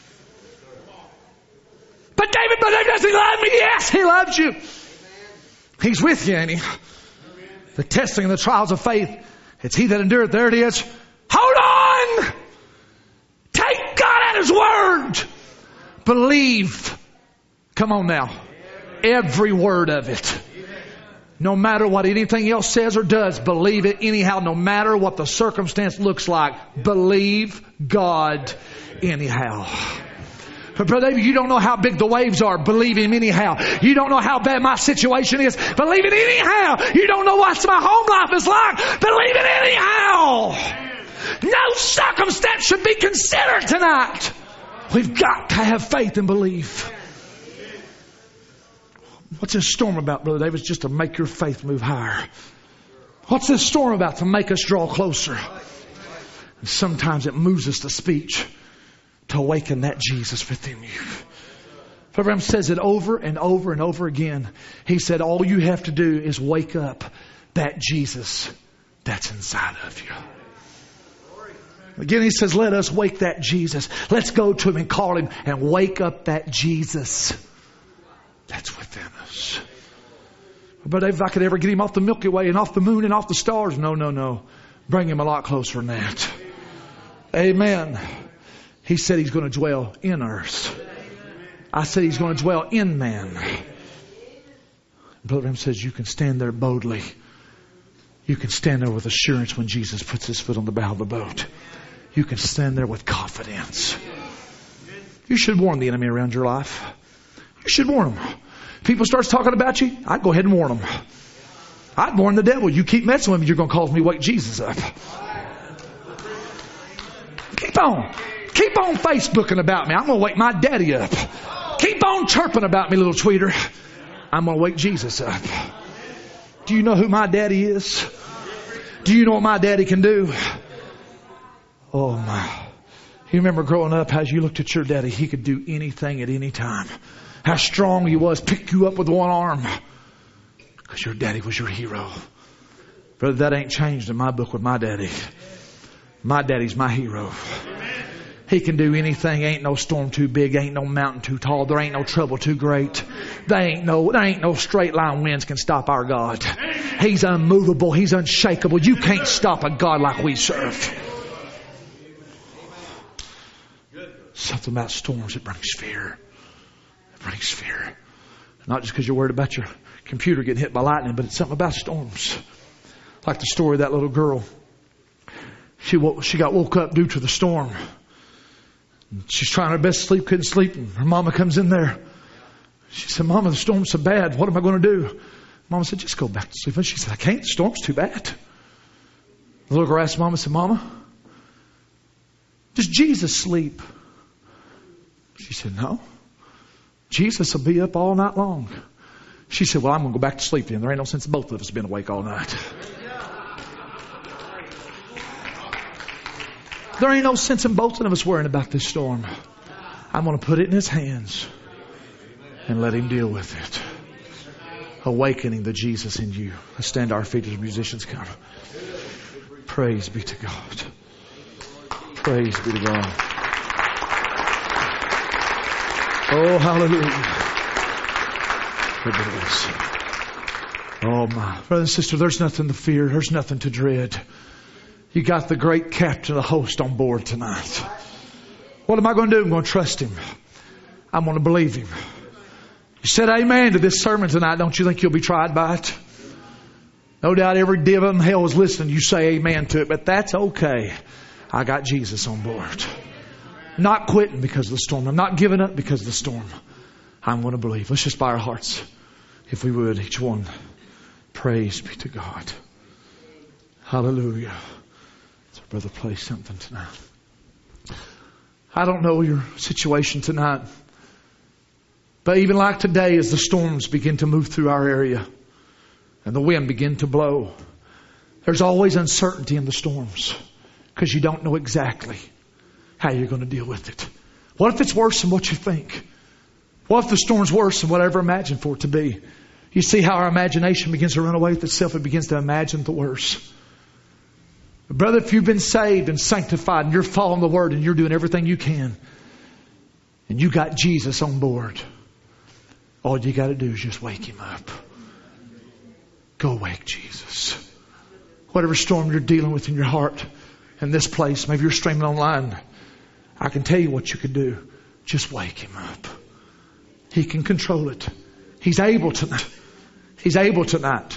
But David, does He love me? Yes, He loves you. He's with you, ain't He? The testing and the trials of faith. It's He that endureth. There it is. Hold on! Take God at His word. Believe. Come on now. Every word of it. No matter what anything else says or does, believe it anyhow. No matter what the circumstance looks like, believe God anyhow. But Brother David, you don't know how big the waves are. Believe Him anyhow. You don't know how bad my situation is. Believe it anyhow. You don't know what my home life is like. Believe it anyhow. No circumstance should be considered tonight. We've got to have faith and believe. What's this storm about, Brother David? It's just to make your faith move higher. What's this storm about? To make us draw closer. And sometimes it moves us to speech to awaken that Jesus within you. Abraham says it over and over and over again. He said, all you have to do is wake up that Jesus that's inside of you. Again, he says, let us wake that Jesus. Let's go to Him and call Him and wake up that Jesus that's within us. But if I could ever get Him off the Milky Way and off the moon and off the stars, no. Bring Him a lot closer than that. Amen. He said He's going to dwell in earth. I said He's going to dwell in man. Brother Abraham says you can stand there boldly. You can stand there with assurance when Jesus puts His foot on the bow of the boat. You can stand there with confidence. You should warn the enemy around your life. You should warn them. People start talking about you, I'd go ahead and warn them. I'd warn the devil. You keep messing with me, you're going to cause me to wake Jesus up. Keep on. Keep on Facebooking about me. I'm going to wake my daddy up. Keep on chirping about me, little tweeter. I'm going to wake Jesus up. Do you know who my daddy is? Do you know what my daddy can do? Oh my. You remember growing up, as you looked at your daddy, he could do anything at any time. How strong he was, pick you up with one arm. Because your daddy was your hero. Brother, that ain't changed in my book with my daddy. My daddy's my hero. He can do anything. Ain't no storm too big. Ain't no mountain too tall. There ain't no trouble too great. There ain't no straight line winds can stop our God. He's unmovable. He's unshakable. You can't stop a God like we serve. Something about storms, it brings fear. It brings fear. Not just because you're worried about your computer getting hit by lightning, but it's something about storms. Like the story of that little girl. She got woke up due to the storm. She's trying her best to sleep, couldn't sleep. And her mama comes in there. She said, Mama, the storm's so bad. What am I going to do? Mama said, just go back to sleep. And she said, I can't. The storm's too bad. The little girl asked Mama, said, Mama, does Jesus sleep? She said, no. Jesus will be up all night long. She said, well, I'm going to go back to sleep then. There ain't no sense both of us been awake all night. There ain't no sense in both of us worrying about this storm. I'm going to put it in His hands and let Him deal with it. awakening the Jesus in you. Let's stand to our feet as musicians come. Praise be to God. Praise be to God. Oh, hallelujah. Oh, my. Brother and sister, there's nothing to fear. There's nothing to dread. You got the great captain of the host on board tonight. What am I going to do? I'm going to trust Him. I'm going to believe Him. You said amen to this sermon tonight. Don't you think you'll be tried by it? No doubt every devil in hell is listening. You say amen to it, but that's okay. I got Jesus on board. I'm not quitting because of the storm. I'm not giving up because of the storm. I'm going to believe. Let's just bow our hearts, if we would, each one. Praise be to God. Hallelujah. So, brother, play something tonight. I don't know your situation tonight, but even like today, as the storms begin to move through our area and the wind begin to blow, there's always uncertainty in the storms because you don't know exactly how you're going to deal with it. What if it's worse than what you think? What if the storm's worse than what I ever imagined for it to be? You see how our imagination begins to run away with itself. It begins to imagine the worst. Brother, if you've been saved and sanctified and you're following the Word and you're doing everything you can and you got Jesus on board, all you got to do is just wake Him up. Go wake Jesus. Whatever storm you're dealing with in your heart in this place, maybe you're streaming online, I can tell you what you could do. Just wake Him up. He can control it. He's able tonight. He's able tonight.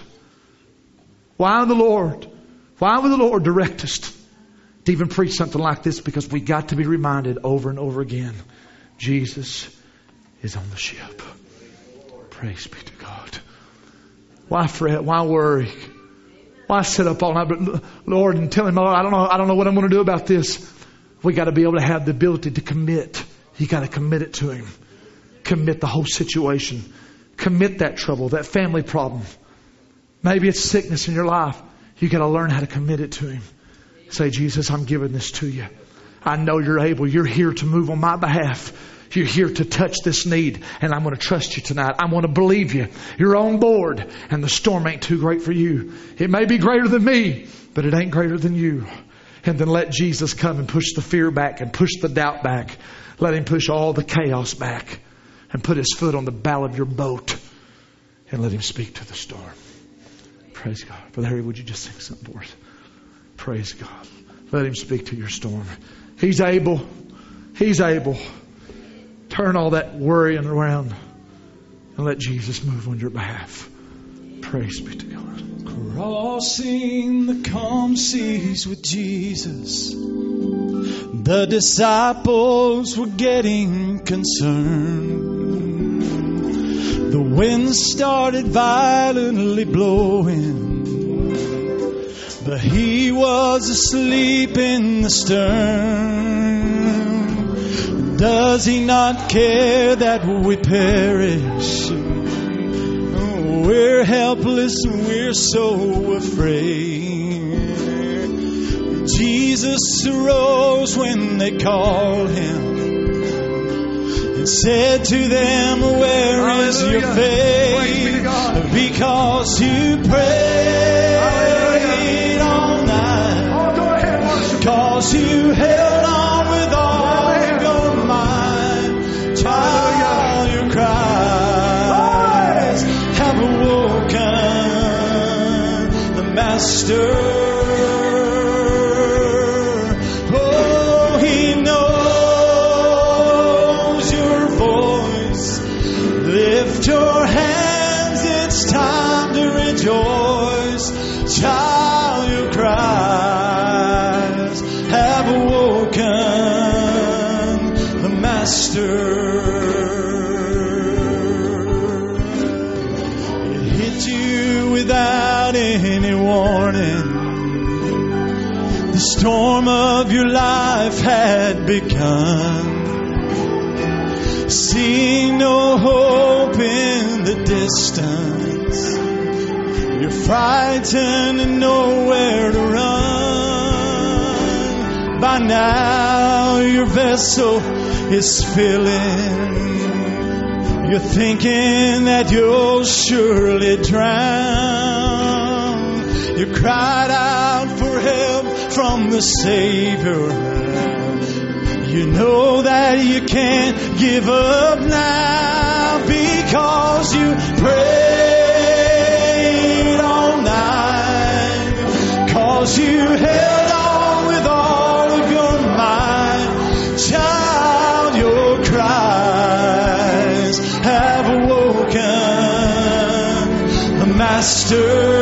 Why would the Lord direct us to even preach something like this? Because we got to be reminded over and over again, Jesus is on the ship. Praise be to God. Why fret? Why worry? Why sit up all night? But Lord, and tell Him, Lord, I don't know what I'm going to do about this. We got to be able to have the ability to commit. You got to commit it to Him. Commit the whole situation. Commit that trouble, that family problem. Maybe it's sickness in your life. You got to learn how to commit it to Him. Say, Jesus, I'm giving this to you. I know You're able. You're here to move on my behalf. You're here to touch this need. And I'm going to trust You tonight. I'm going to believe You. You're on board. And the storm ain't too great for You. It may be greater than me, but it ain't greater than You. And then let Jesus come and push the fear back and push the doubt back. Let Him push all the chaos back. And put His foot on the bow of your boat. And let Him speak to the storm. Praise God. Brother Harry, would you just sing something for us? Praise God. Let Him speak to your storm. He's able. He's able. Turn all that worrying around. And let Jesus move on your behalf. Praise be to God. Crossing the calm seas with Jesus, the disciples were getting concerned. The wind started violently blowing, but He was asleep in the stern. Does He not care that we perish? We're helpless and we're so afraid. Jesus arose when they called Him and said to them, where is your faith? Because you prayed all night. Because you held on with all your might. Child, your cries have awoken the Master. Child, your cries have awoken the Master. It hit you without any warning. The storm of your life had begun. Seeing no hope in the distance, you're frightened and nowhere to run. By now your vessel is filling. You're thinking that you'll surely drown. You cried out for help from the Savior. You know that you can't give up now because you prayed all night. Cause you held on with all of your might. Child, your cries have awoken the Master.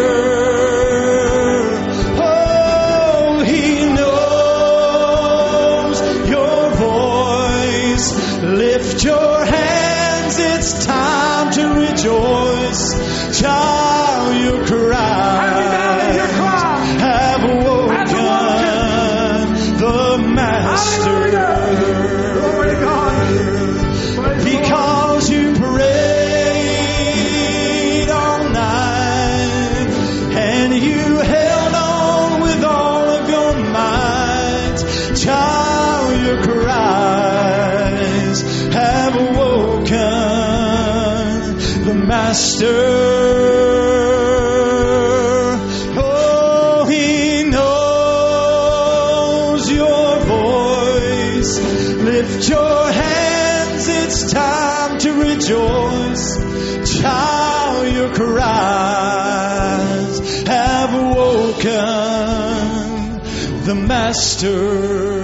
Oh, He knows your voice. Lift your hands, it's time to rejoice. Child, your cries have awoken the Master. Because you prayed all night and you held on with all of your might. Child, your cries have awoken the Master. Oh, He knows your voice. Lift your hands, it's time to rejoice. Child, your cries have awoken the Master.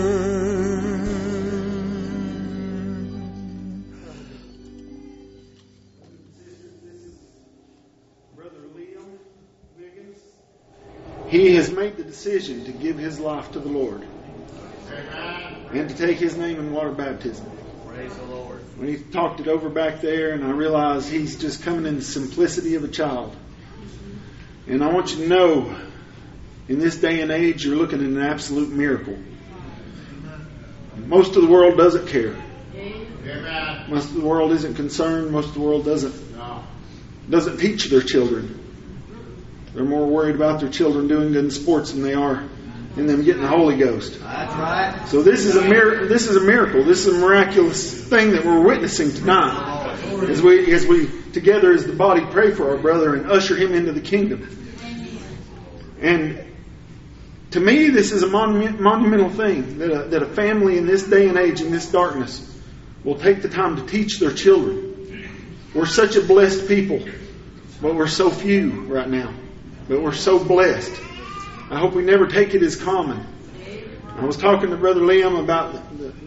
He has made the decision to give his life to the Lord. And to take His name in water baptism. Praise the Lord. When he talked it over back there, and I realized he's just coming in the simplicity of a child. And I want you to know, in this day and age, you're looking at an absolute miracle. Most of the world doesn't care. Amen. Most of the world isn't concerned. Most of the world doesn't teach their children. They're more worried about their children doing good in sports than they are in them getting the Holy Ghost. That's right. So this is a miracle. This is a miracle. This is a miraculous thing that we're witnessing tonight, as we together as the body pray for our brother and usher him into the kingdom. And to me, this is a monumental thing that a family in this day and age, in this darkness, will take the time to teach their children. We're such a blessed people, but we're so few right now. But we're so blessed. I hope we never take it as common. I was talking to Brother Liam about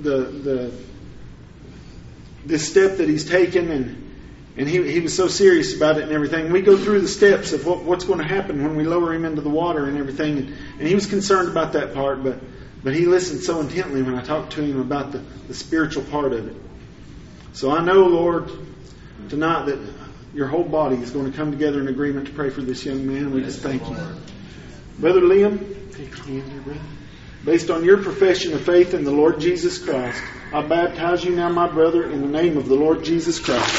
this step that he's taken, and he was so serious about it and everything. We go through the steps of what's going to happen when we lower him into the water and everything, and he was concerned about that part, but he listened so intently when I talked to him about the spiritual part of it. So I know, Lord, tonight that your whole body is going to come together in agreement to pray for this young man. We just thank you. Brother Liam, take your hand here, brother. Based on your profession of faith in the Lord Jesus Christ, I baptize you now, my brother, in the name of the Lord Jesus Christ.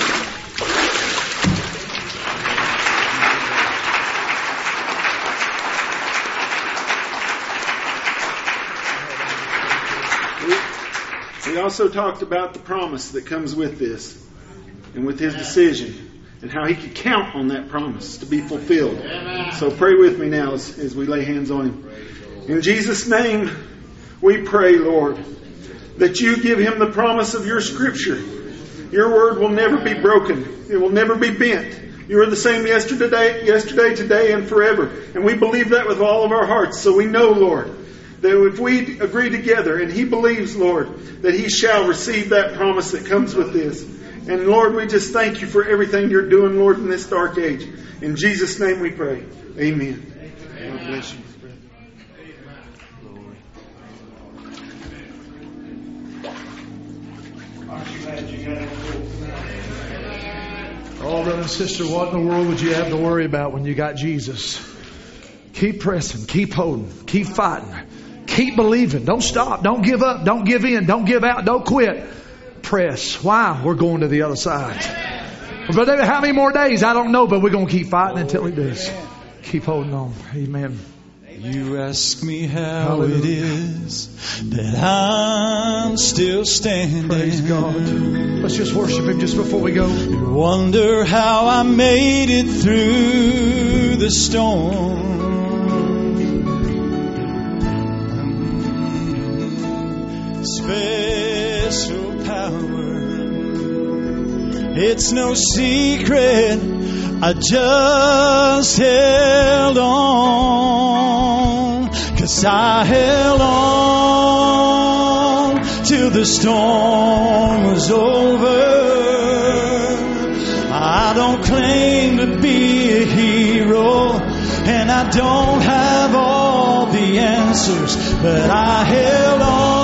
We also talked about the promise that comes with this and with his decision, and how he could count on that promise to be fulfilled. Amen. So pray with me now as we lay hands on him. In Jesus' name, we pray, Lord, that you give him the promise of your Scripture. Your word will never be broken. It will never be bent. You are the same yesterday, today, and forever. And we believe that with all of our hearts. So we know, Lord, that if we agree together and he believes, Lord, that he shall receive that promise that comes with this. And Lord, we just thank you for everything you're doing, Lord, in this dark age. In Jesus' name we pray. Amen. God bless you. Oh, brother and sister, what in the world would you have to worry about when you got Jesus? Keep pressing, keep holding, keep fighting, keep believing. Don't stop, don't give up, don't give in, don't give out, don't quit. Press. Why? We're going to the other side. But how many more days? I don't know, but we're going to keep fighting until He does. Keep holding on. Amen. You ask me how it is that I'm still standing. Praise God. Let's just worship Him just before we go. You wonder how I made it through the storm. Special power. It's no secret. I just held on, 'cause I held on till the storm was over. I don't claim to be a hero, and I don't have all the answers, but I held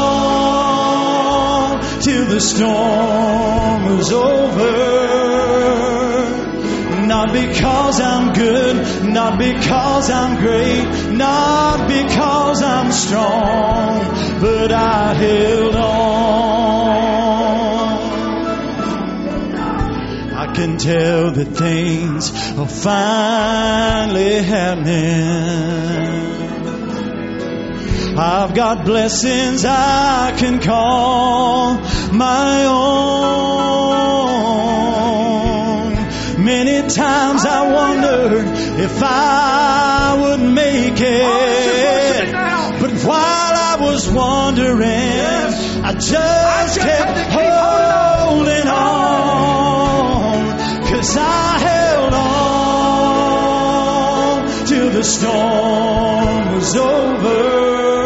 on till the storm was over. Not because I'm good, not because I'm great, not because I'm strong, but I held on. I can tell that things are finally happening. I've got blessings I can call my own. Many times I wondered if I would make it. But while I was wondering, I just kept holding on. 'Cause I held on till the storm was over.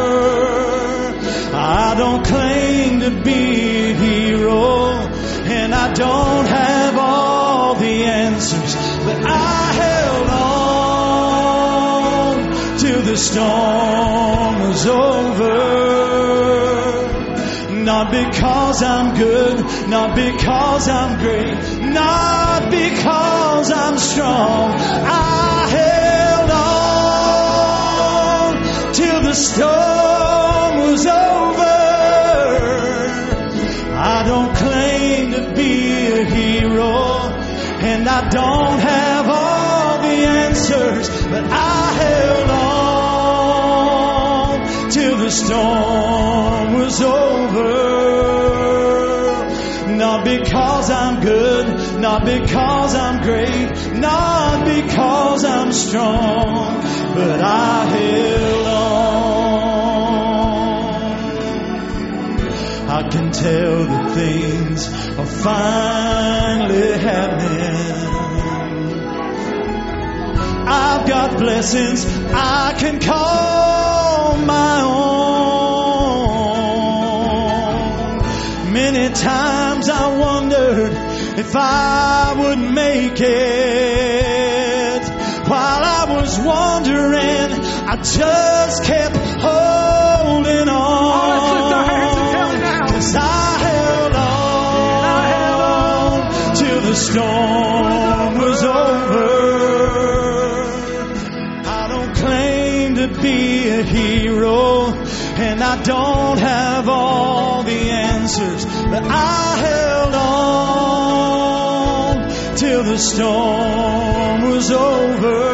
I don't claim to be a hero, and I don't have all the answers, but I held on till the storm was over. Not because I'm good, not because I'm great, not because I'm strong. I held on till the storm was over. I don't claim to be a hero, and I don't have all the answers, but I held on till the storm was over. Not because I'm good, not because I'm great, not because I'm strong, but I held on. I can tell that things are finally happening. I've got blessings I can call my own. Many times I wondered if I would make it. While I was wondering, I just kept holding on. 'Cause I held on till the storm was over. I don't claim to be a hero, and I don't have all the answers, but I held on till the storm was over.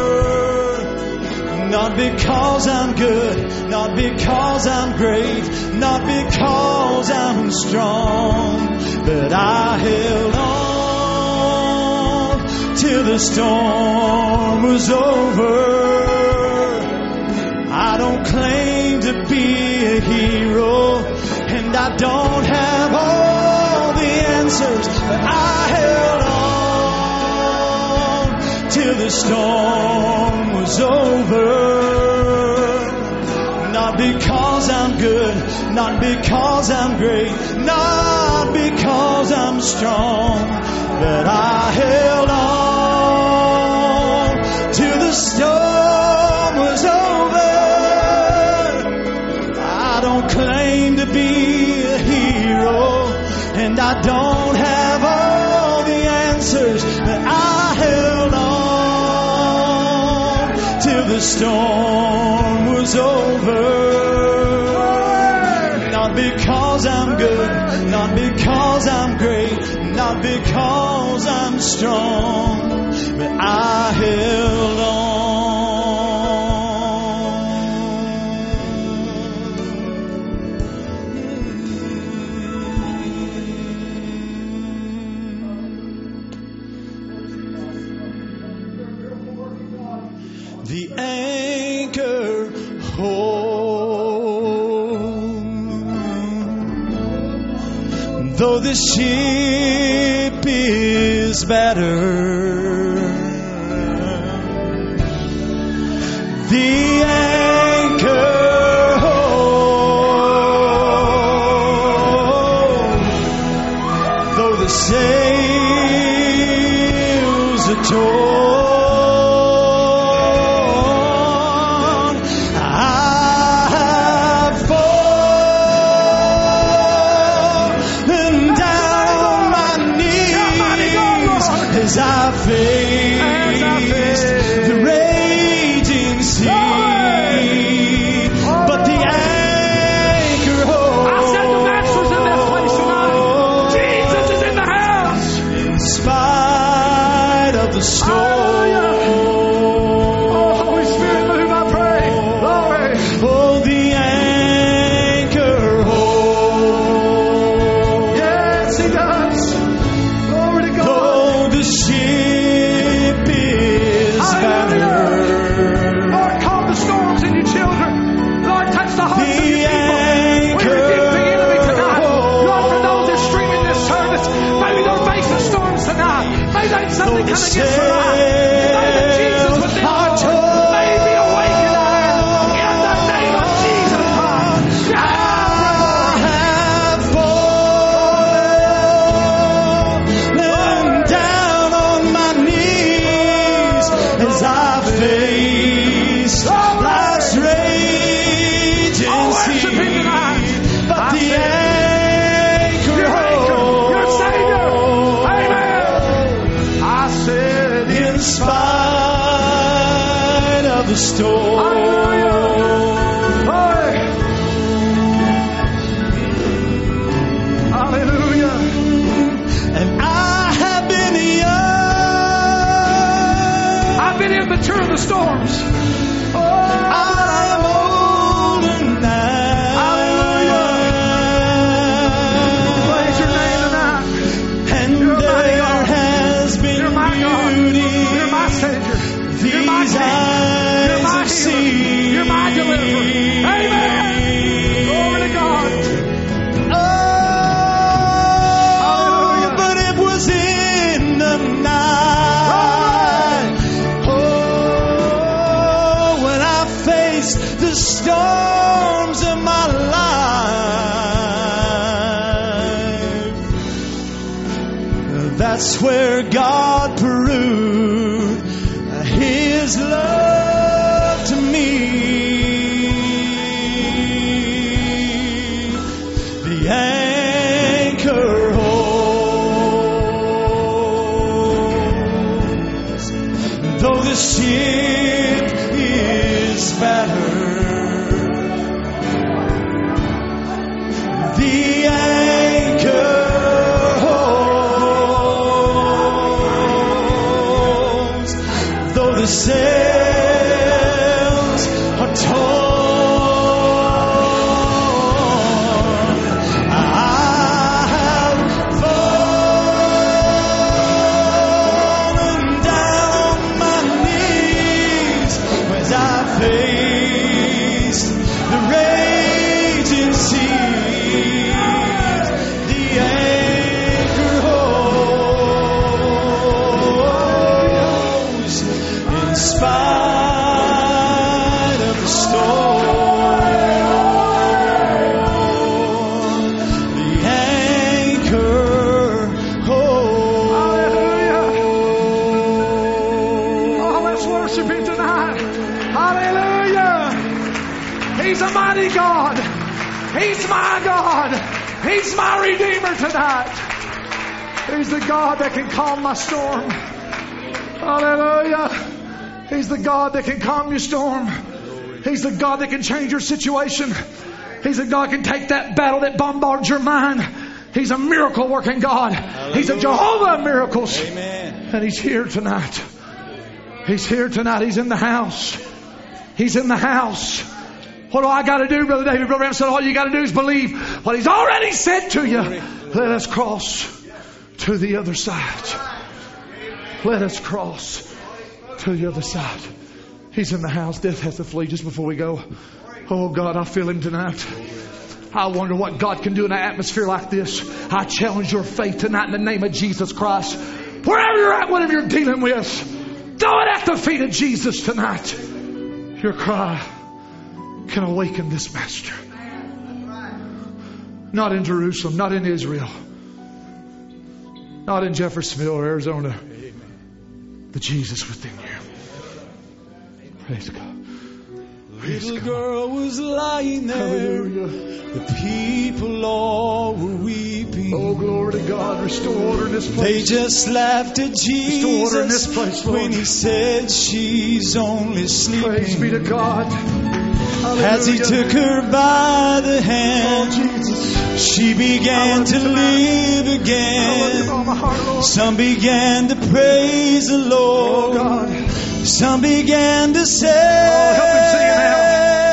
Not because I'm good, not because I'm great, not because I'm strong, but I held on till the storm was over. I don't claim to be a hero, and I don't have all the answers, but I held on till the storm was over. Not because I'm good, not because I'm great, not because I'm strong, but I held on till the storm was over. I don't claim to be a hero, and I don't have all the answers, but I held on till the storm was over. Not because I'm good, not because I'm great, not because I'm strong, but I held on. anchor hold. Though the ship is battered, the anchor hold. Though the sails are torn, I have fallen down on my knees as I face the raging sea. But the anchor holds. I said the Master's in this place tonight. Jesus is in the house. In spite of the storm. Oh, Holy Spirit, move, I pray. Glory. Oh, the anchor holds. Yes, He does. Glory to God. Though the ship is battered, Lord, calm the storms in your children. Lord, touch the hearts of your people. We rebuke the enemy tonight. Lord, for those that are streaming this service, maybe they're facing storms tonight. Maybe they something come against their life. Maybe that Jesus within them, Lord, may He be awakened now. In the name of Jesus Christ. I have fallen down on my knees as I face life's raging worship Him sea. tonight. But the Your anchor anchor, your Savior. Amen. I said, in spite of the storm. Glory. Hallelujah. And I have been young. I've been immature in the storms. I am older now. Praise your name tonight. And You're a mighty there God. has been You're my God. beauty. You're my Savior. You're my These King. You're my eyes have healer. seen. You're my deliverer. Amen. Glory to God. Oh, Hallelujah. but it was in the night. Oh, when I faced the storms of my life. That's where God proved His love to me. The anchor holds. Though the ship is battered, the anchor holds. Though the sails are torn, I have fallen down on my knees as I faced the raging seas. The anchor holds in spite of the storm. The anchor holds. Oh, let's worship Him tonight. Hallelujah. He's a mighty God. He's my God. He's my Redeemer tonight. He's the God that can calm my storm. Hallelujah. He's the God that can calm your storm. He's the God that can change your situation. He's a God that can take that battle that bombards your mind. He's a miracle working God. He's a Jehovah of miracles. Amen. And He's here tonight. He's here tonight. He's in the house. He's in the house. What do I got to do, Brother David? Brother Branham said, all you got to do is believe what He's already said to you. Let us cross to the other side. Let us cross to the other side. He's in the house. Death has to flee. Just before we go. Oh God, I feel Him tonight. I wonder what God can do in an atmosphere like this. I challenge your faith tonight in the name of Jesus Christ. Wherever you're at, whatever you're dealing with, throw it at the feet of Jesus tonight. Your cry can awaken this Master. Not in Jerusalem, not in Israel, not in Jeffersonville or Arizona. The Jesus within you. Praise God. Little girl was lying there. Hallelujah. The people all were weeping. Oh, glory to God. Restore order in this place. They just laughed at Restore order in this Jesus place, Lord. when He said she's only sleeping. Praise be to God. Hallelujah. As He took her by the hand, Oh, Jesus. she began to live I love you again. with all my heart, Lord. Some began to praise the Oh, Lord. God. Some began to say, help him sing it now.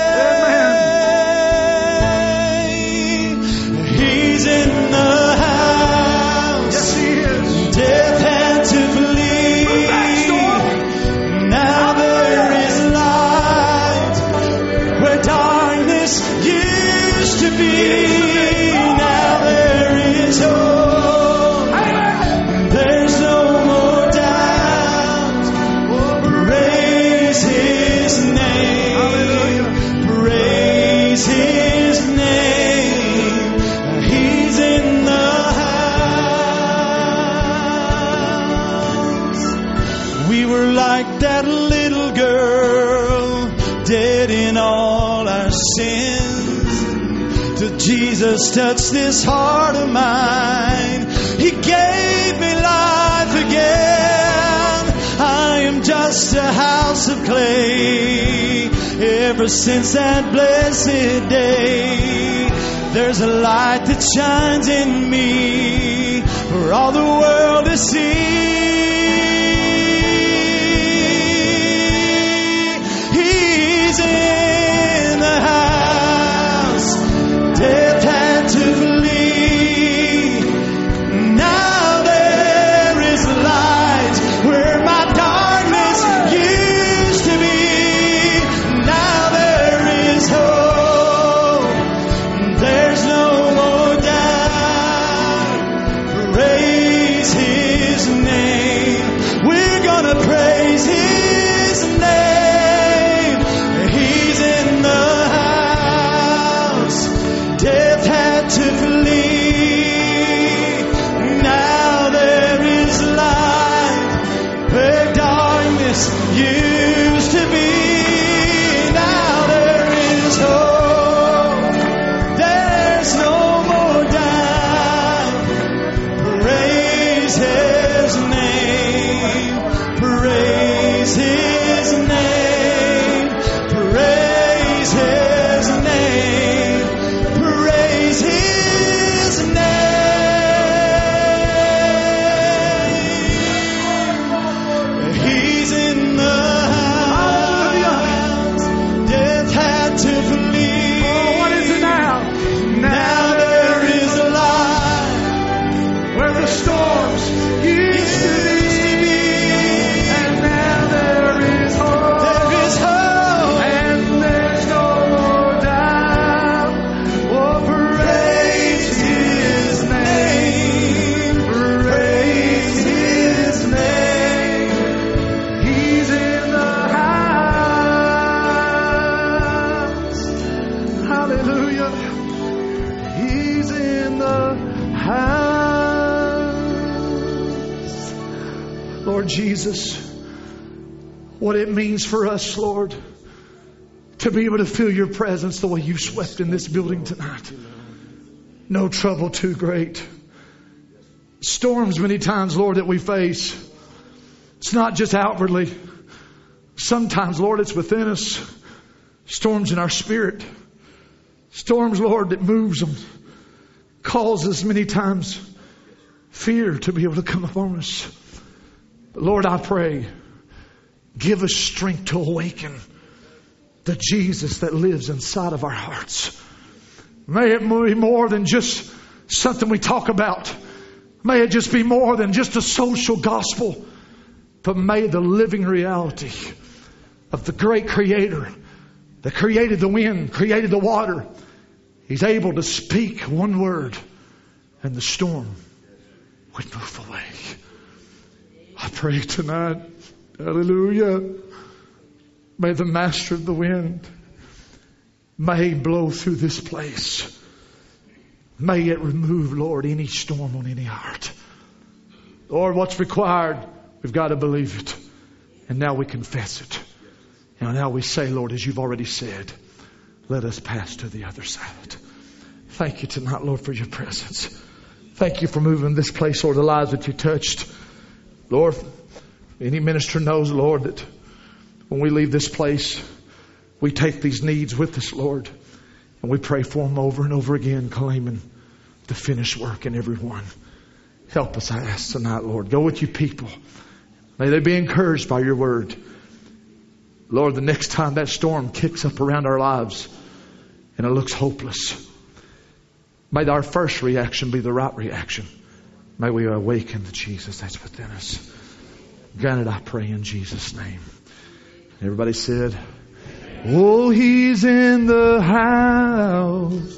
He's in the house. Yes, He is. Death had to flee. Move back, storm. Now there is light where darkness used to be. Now there is hope. There's no more doubt. Praise His name. Praise His name. He's in the house. We were like that little girl, dead in all our sins. Till Jesus touched this heart of mine, He gave me life again. I am just a house of clay. Ever since that blessed day, there's a light that shines in me for all the world to see. He's in the house. Death had to flee. Now there is light where my darkness used to be. Now there is hope. There's no more doubt. Praise His name. We're gonna praise His name. He's in the house. Death had to flee. Now there is light where darkness used to be. Now there is hope. There's no more doubt. Praise His name. Praise His name. Praise His name. Praise His name. He's in the house. Death had to flee. Oh, what is it now? Now there is a light Where the storms used to be. And now there is hope. There is hope. And there's no more doubt. Oh, praise His name. Praise His name. He's in the house. Hallelujah. He's in the house. Lord Jesus, what it means for us, Lord, to be able to feel Your presence the way You swept in this building tonight. No trouble too great. Storms many times, Lord, that we face. It's not just outwardly. Sometimes, Lord, it's within us. Storms in our spirit. Storms, Lord, that moves them. Causes many times fear to be able to come upon us. But Lord, I pray, give us strength to awaken the Jesus that lives inside of our hearts. May it be more than just something we talk about. May it just be more than just a social gospel. But may the living reality of the great Creator that created the wind, created the water. He's able to speak one word and the storm would move away. I pray tonight, hallelujah, may the Master of the wind, may He blow through this place. May it remove, Lord, any storm on any heart. Lord, what's required, we've got to believe it. And now we confess it. And now we say, Lord, as you've already said, let us pass to the other side. Thank you tonight, Lord, for your presence. Thank you for moving this place, Lord, the lives that you touched. Lord, any minister knows, Lord, that when we leave this place, we take these needs with us, Lord, and we pray for them over and over again, claiming the finished work in everyone. Help us, I ask tonight, Lord. Go with you people. May they be encouraged by your word. Lord, the next time that storm kicks up around our lives and it looks hopeless, may our first reaction be the right reaction. May we awaken the Jesus that's within us. Grant it, I pray, in Jesus' name. Everybody said, oh, He's in the house.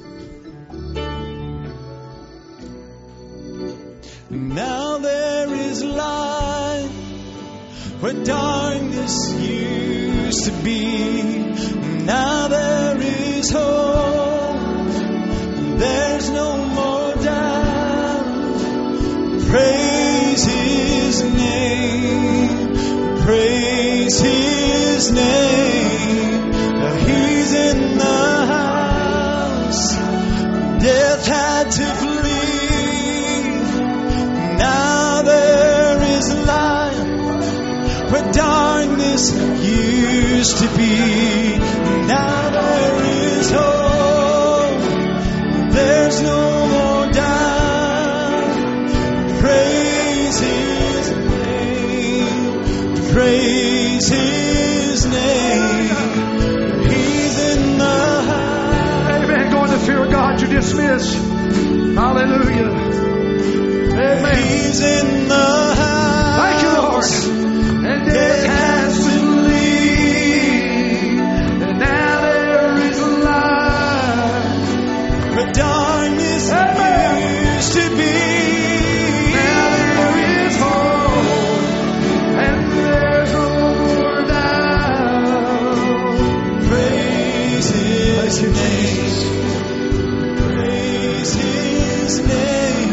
Now there is light where darkness used to be. Now there is hope. There's no more doubt. Praise His name. Praise His name. He's in the house. Death had to flee. Now there is light where darkness used to be. Now there is hope. There's no more doubt. Praise His name. Praise His name. He's in the house. Amen. Go in the fear of God. You're dismissed. Hallelujah. Amen. He's in the house. Thank you, Lord. And death has to leave. And now there is light where darkness used to be. Now there is hope. And there's no more doubt. Praise His name. Praise His name.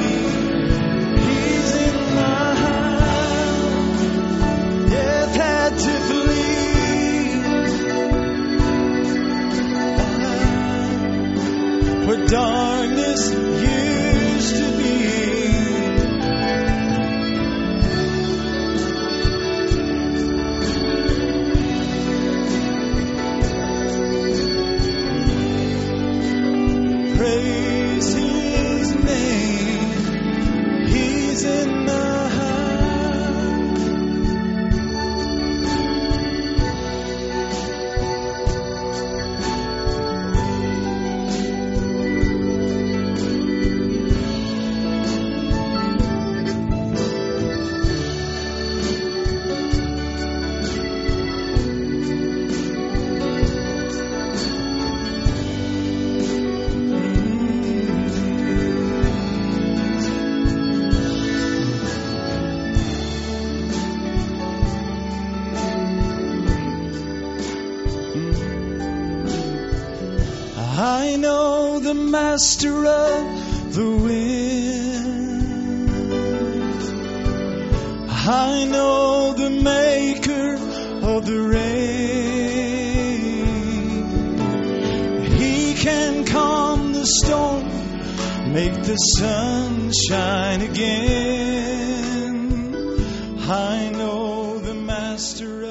Where darkness used to be. Praise His name. He's in the I know the Master of the wind. I know the Maker of the rain. He can calm the storm, make the sun shine again. I know the Master of